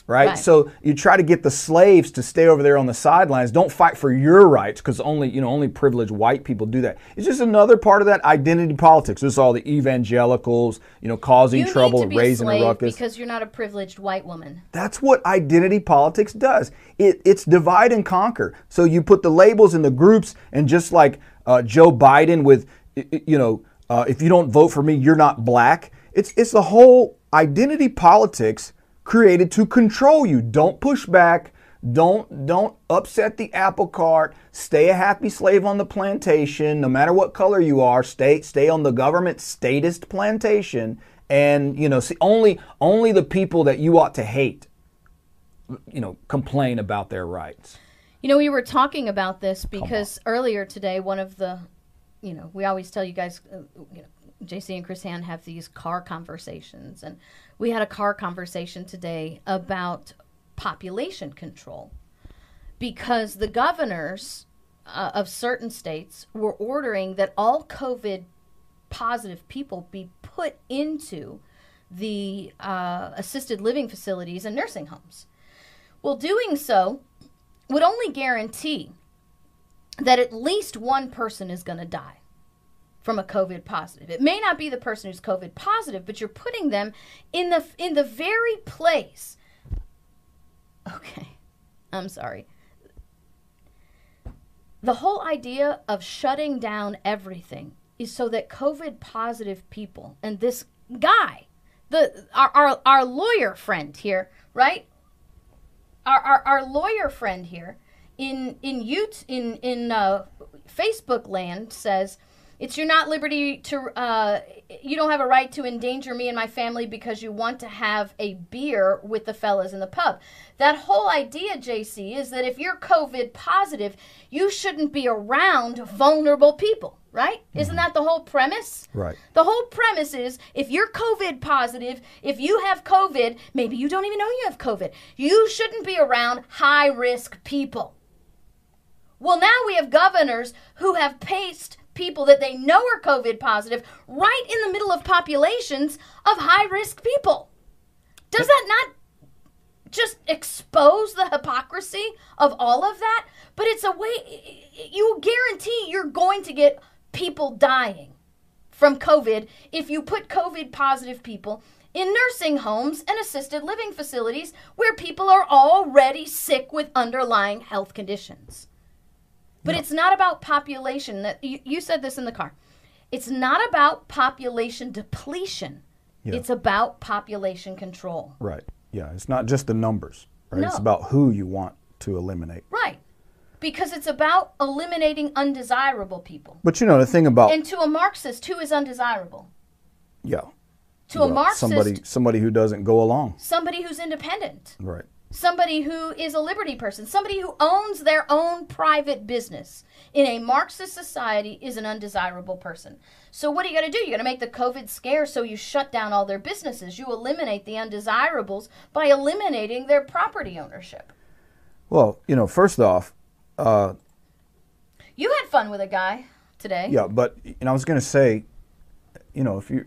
right? So you try to get the slaves to stay over there on the sidelines. Don't fight for your rights, because only privileged white people do that. It's just another part of that identity politics. This is all the evangelicals, causing trouble, raising a ruckus. Because you're not a privileged white woman. That's what identity politics does. It's divide and conquer. So you put the labels in the groups, and just like Joe Biden with, if you don't vote for me, you're not black. It's the whole identity politics created to control you. Don't push back. Don't upset the apple cart. Stay a happy slave on the plantation, no matter what color you are. Stay on the government statist plantation, and see only the people that you ought to hate, complain about their rights. We were talking about this because earlier today, one of the, we always tell you guys, JC and Chris Hand have these car conversations, and we had a car conversation today about population control, because the governors of certain states were ordering that all COVID positive people be put into the assisted living facilities and nursing homes. Well, doing so would only guarantee that at least one person is going to die from a COVID positive. It may not be the person who's COVID positive, but you're putting them in the very place. Okay, I'm sorry. The whole idea of shutting down everything is so that COVID positive people, and this guy, our lawyer friend here, right? Our lawyer friend here in Facebook land says, it's your not liberty to, you don't have a right to endanger me and my family because you want to have a beer with the fellas in the pub. That whole idea, JC, is that if you're COVID positive, you shouldn't be around vulnerable people, right? Mm-hmm. Isn't that the whole premise? Right. The whole premise is if you're COVID positive, if you have COVID, maybe you don't even know you have COVID, you shouldn't be around high-risk people. Well, now we have governors who have paced people that they know are COVID positive right in the middle of populations of high-risk people. Does that not just expose the hypocrisy of all of that? But it's a way, you guarantee you're going to get people dying from COVID if you put COVID positive people in nursing homes and assisted living facilities where people are already sick with underlying health conditions. But it's not about population. That you said this in the car. It's not about population depletion. Yeah. It's about population control. Right. Yeah. It's not just the numbers. Right. No. It's about who you want to eliminate. Right. Because it's about eliminating undesirable people. But the thing about... And to a Marxist, who is undesirable? Yeah. To a Marxist... Somebody who doesn't go along. Somebody who's independent. Right. Somebody who is a liberty person, somebody who owns their own private business in a Marxist society is an undesirable person. So what are you going to do? You're going to make the COVID scare so you shut down all their businesses. You eliminate the undesirables by eliminating their property ownership. Well, first off... you had fun with a guy today. Yeah, but I was going to say, if you're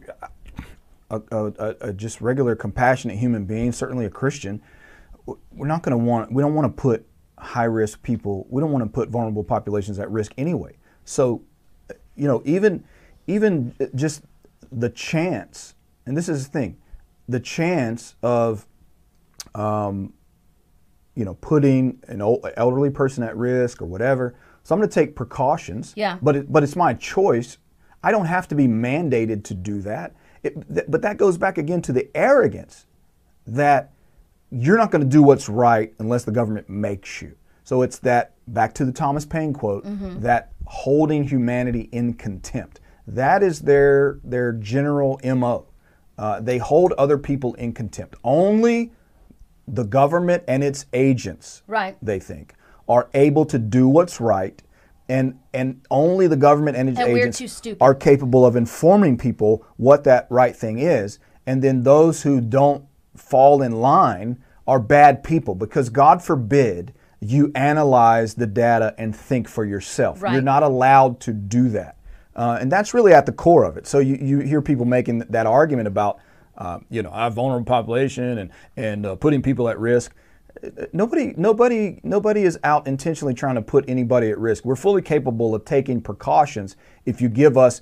a just regular compassionate human being, certainly a Christian... we don't want to put high-risk people, we don't want to put vulnerable populations at risk anyway. So, even just the chance, and this is the thing, the chance of, putting an elderly person at risk or whatever. So I'm going to take precautions. Yeah. But it's my choice. I don't have to be mandated to do that. But that goes back again to the arrogance that you're not going to do what's right unless the government makes you. So it's that, back to the Thomas Paine quote, that holding humanity in contempt. That is their general MO. They hold other people in contempt. Only the government and its agents, right, they think, are able to do what's right, and only the government and its agents are capable of informing people what that right thing is. And then those who don't fall in line are bad people, because God forbid you analyze the data and think for yourself. Right. You're not allowed to do that. And that's really at the core of it. So you hear people making that argument about our vulnerable population and putting people at risk. Nobody is out intentionally trying to put anybody at risk. We're fully capable of taking precautions if you give us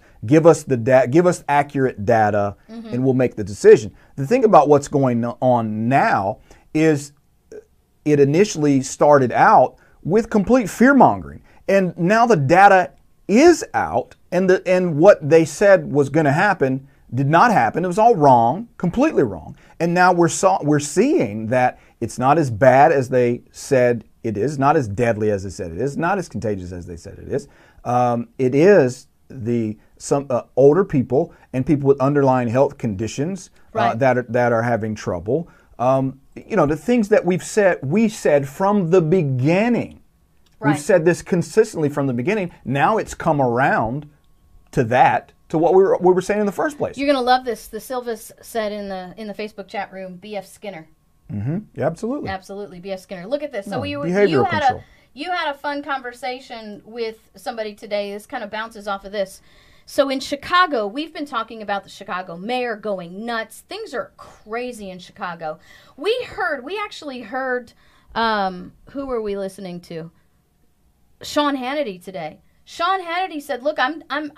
accurate data, and we'll make the decision. The thing about what's going on now is it initially started out with complete fear-mongering, and now the data is out, and what they said was going to happen did not happen. It was all wrong, completely wrong. And now we're seeing that it's not as bad as they said it is, not as deadly as they said it is, not as contagious as they said it is. It is some older people and people with underlying health conditions that are having trouble. The things that we said from the beginning. Right. We've said this consistently from the beginning. Now it's come around to what we were saying in the first place. You're going to love this. The Silvas said in the Facebook chat room, B.F. Skinner. Mm-hmm. Yeah, absolutely. Absolutely, B.F. Skinner. Look at this. So you had a fun conversation with somebody today. This kind of bounces off of this. So in Chicago, we've been talking about the Chicago mayor going nuts. Things are crazy in Chicago. We actually heard, who were we listening to? Sean Hannity today. Sean Hannity said, "Look, I'm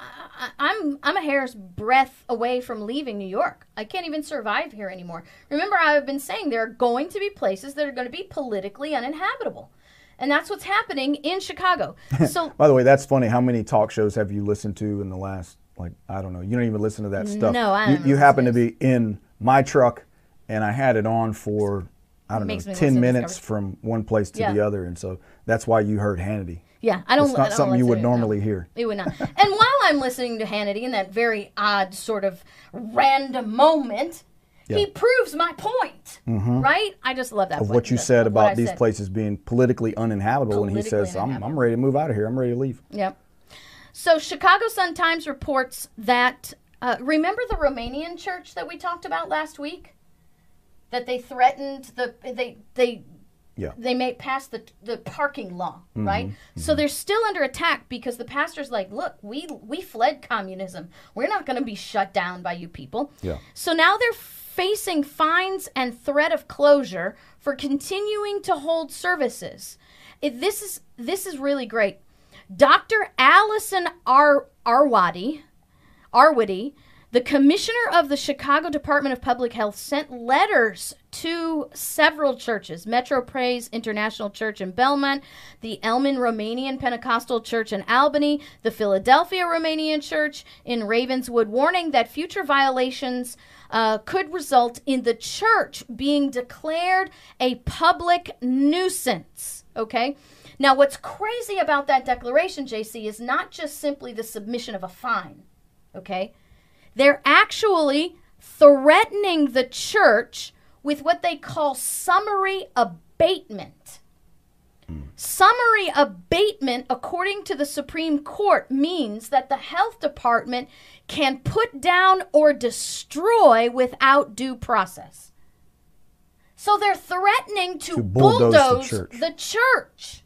a hair's breadth away from leaving New York. I can't even survive here anymore." Remember, I've been saying there are going to be places that are going to be politically uninhabitable, and that's what's happening in Chicago. So, by the way, that's funny. How many talk shows have you listened to in the last, I don't know? You don't even listen to that stuff. No, I don't. You happen to be in my truck, and I had it on for 10 minutes from one place to the other, and so that's why you heard Hannity. Yeah, it's not something you would normally hear. It would not. And while I'm listening to Hannity in that very odd sort of random moment, he proves my point, right? I just love that. Of what you said about these places being politically uninhabitable, and he says, I'm ready to move out of here. I'm ready to leave. Yep. So Chicago Sun-Times reports that, remember the Romanian church that we talked about last week? That they threatened, they may pass the parking law, right? Mm-hmm. So they're still under attack because the pastor's like, look, we fled communism. We're not going to be shut down by you people. Yeah. So now they're facing fines and threat of closure for continuing to hold services. This is really great. Dr. Allison Arwady, the commissioner of the Chicago Department of Public Health, sent letters to several churches, Metro Praise International Church in Belmont, the Elman Romanian Pentecostal Church in Albany, the Philadelphia Romanian Church in Ravenswood, warning that future violations could result in the church being declared a public nuisance, okay? Now, what's crazy about that declaration, JC, is not just simply the submission of a fine, okay? They're actually threatening the church with what they call summary abatement. Summary abatement, according to the Supreme Court, means that the health department can put down or destroy without due process. So they're threatening to bulldoze the church.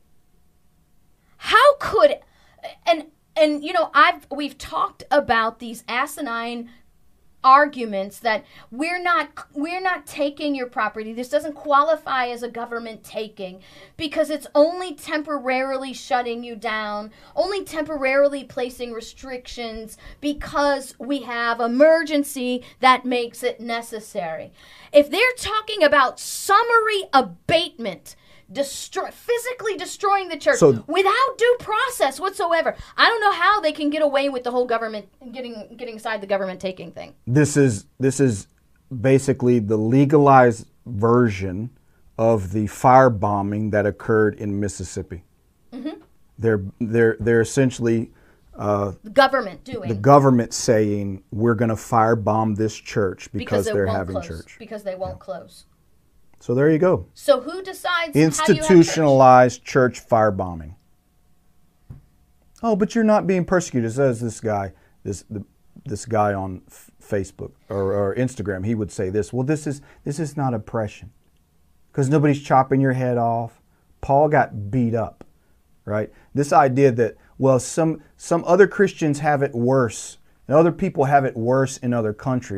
How could... And we've talked about these asinine arguments that we're not taking your property. This doesn't qualify as a government taking because it's only temporarily shutting you down, only temporarily placing restrictions because we have emergency that makes it necessary. If they're talking about summary abatement, physically destroying the church without due process whatsoever, I don't know how they can get away with the whole government getting inside the government taking thing. This is basically the legalized version of the firebombing that occurred in Mississippi. Mm-hmm. They're essentially the government saying we're going to firebomb this church because they're having church because they won't close. So there you go. So who decides institutionalized church firebombing? Oh, but you're not being persecuted, says this guy. This guy on Facebook or Instagram, he would say this. Well, this is not oppression, because nobody's chopping your head off. Paul got beat up, right? This idea that some other Christians have it worse and other people have it worse in other countries,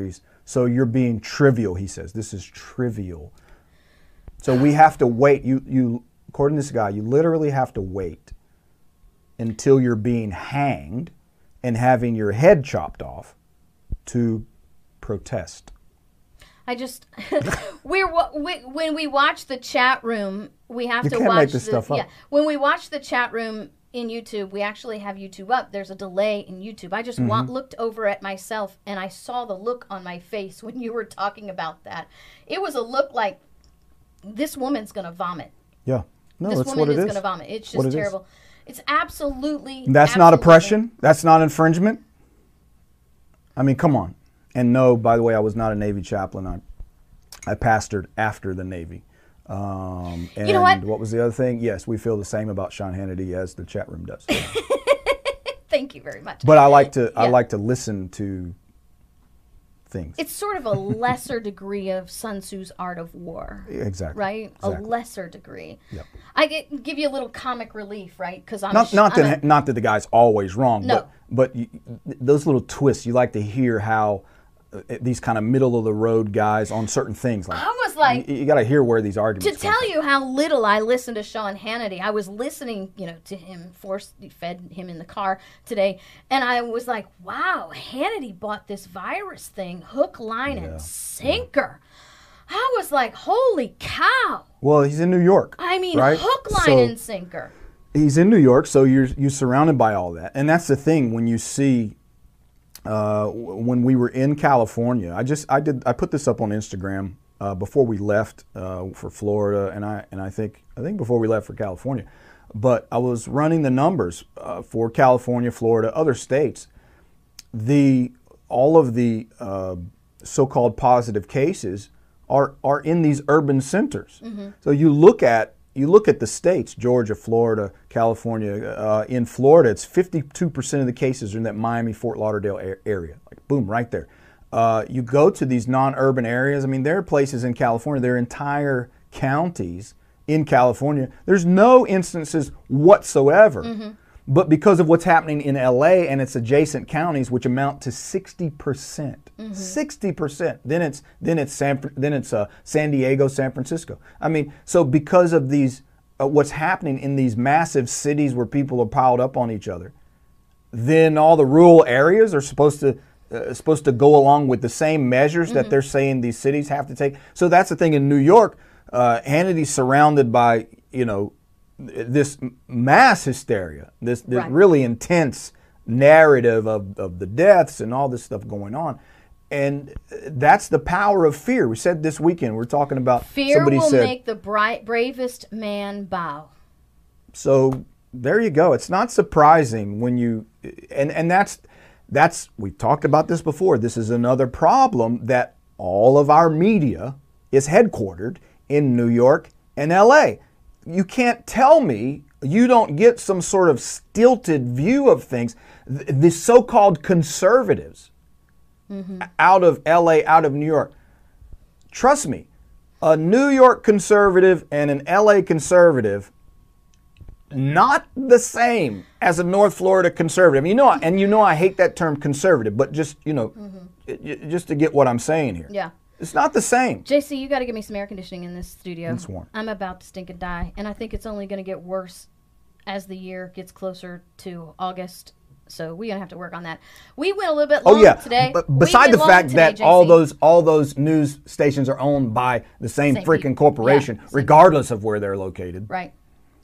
So you're being trivial, he says. This is trivial. So we have to wait. You according to this guy, you literally have to wait until you're being hanged and having your head chopped off to protest. I just when we watch the chat room, we have to watch make this stuff up. Yeah, when we watch the chat room in YouTube, we actually have YouTube up. There's a delay in YouTube. I just looked over at myself and I saw the look on my face when you were talking about that. It was a look like this woman's gonna vomit. Yeah, no, this that's woman what it is. Gonna vomit. It's just terrible. It's absolutely. That's not oppression. That's not infringement. I mean, come on. And no, by the way, I was not a Navy chaplain. I pastored after the Navy. And you know what was the other thing? Yes, we feel the same about Sean Hannity as the chat room does. Thank you very much. But I like to listen to things. It's sort of a lesser degree of Sun Tzu's Art of War. Exactly. Right? Exactly. A lesser degree. Yep. I give you a little comic relief, right? Because not that the guy's always wrong, no. but those little twists, you like to hear how these kind of middle of the road guys on certain things. Like, I was like, you got to hear where these arguments. To tell you how little I listen to Sean Hannity, I was listening, to him, fed him in the car today, and I was like, wow, Hannity bought this virus thing, hook, line, and sinker. I was like, holy cow. Well, he's in New York. I mean, right? hook, line, and sinker. He's in New York, so you're surrounded by all that, and that's the thing when you see. When we were in California, I put this up on Instagram before we left for Florida, and I think before we left for California, but I was running the numbers for California, Florida, other states. All of the so-called positive cases are in these urban centers. Mm-hmm. So you look at the states, Georgia, Florida, California. In Florida, it's 52% of the cases are in that Miami, Fort Lauderdale area. Like, boom, right there. You go to these non-urban areas. I mean, there are places in California, there are entire counties in California. There's no instances whatsoever. Mm-hmm. But because of what's happening in LA and its adjacent counties, which amount to 60%, 60%. Then it's San Diego, San Francisco. I mean, so because of these, what's happening in these massive cities where people are piled up on each other, then all the rural areas are supposed to go along with the same measures that they're saying these cities have to take. So that's the thing in New York. Hannity's surrounded by this mass hysteria, this really intense narrative of the deaths and all this stuff going on. And that's the power of fear. We said this weekend, we're talking about fear will make the bravest man bow. So there you go. It's not surprising when you, and that's we talked about this before. This is another problem that all of our media is headquartered in New York and LA. You can't tell me you don't get some sort of stilted view of things. The so-called conservatives out of LA, out of New York. Trust me, a New York conservative and an LA conservative, not the same as a North Florida conservative. You know I hate that term conservative, but just just to get what I'm saying here. Yeah. It's not the same. JC, you got to give me some air conditioning in this studio. It's warm. I'm about to stink and die, and I think it's only going to get worse as the year gets closer to August. So we're going to have to work on that. We went a little bit long today. But beside the fact that all those news stations are owned by the same freaking corporation, regardless of where they're located. Right.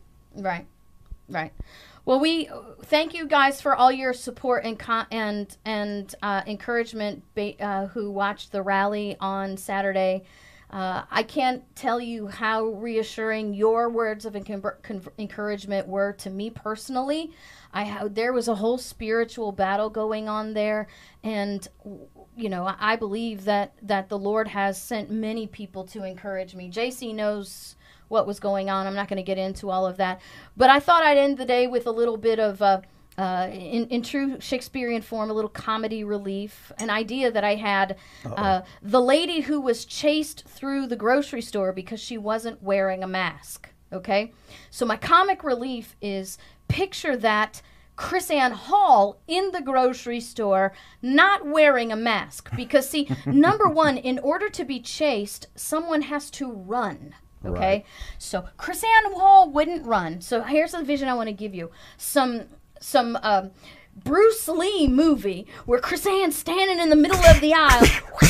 Well, we thank you guys for all your support and encouragement who watched the rally on Saturday. I can't tell you how reassuring your words of encouragement were to me personally. There was a whole spiritual battle going on there, and I believe that the Lord has sent many people to encourage me. JC knows what was going on. I'm not going to get into all of that. But I thought I'd end the day with a little bit of, in true Shakespearean form, a little comedy relief, an idea that I had. The lady who was chased through the grocery store because she wasn't wearing a mask. Okay? So my comic relief is picture that KrisAnne Hall in the grocery store not wearing a mask. Because, see, number one, in order to be chased, someone has to run. Okay? Right. So KrisAnne Hall wouldn't run. So here's the vision I want to give you. Some Bruce Lee movie where KrisAnne's standing in the middle of the aisle.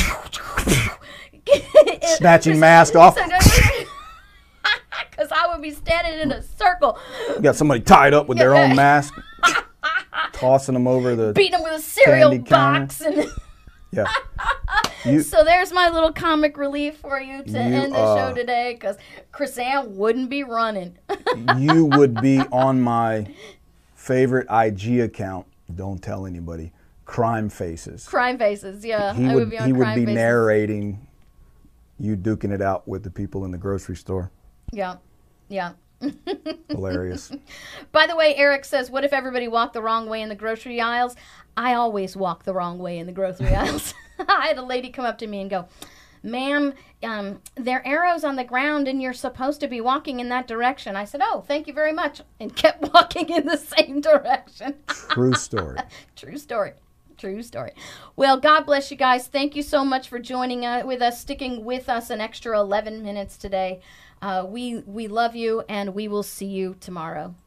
Snatching mask off. Because I would be standing in a circle. You got somebody tied up with their own mask, tossing them over the beating them with a cereal candy box. counter. And Yeah. so there's my little comic relief for you to end the show today, because KrisAnne wouldn't be running. You would be on my favorite IG account. Don't tell anybody. Crime Faces. Crime Faces, yeah. He I would be on he would Crime be Faces. narrating you duking it out with the people in the grocery store. Yeah, yeah. Hilarious. By the way, Eric says, what if everybody walked the wrong way in the grocery aisles? I always walk the wrong way in the grocery aisles. I had a lady come up to me and go, ma'am, there are arrows on the ground and you're supposed to be walking in that direction. I said, oh, thank you very much, and kept walking in the same direction. True story. True story. True story. Well, God bless you guys. Thank you so much for joining with us, sticking with us an extra 11 minutes today. We love you, and we will see you tomorrow.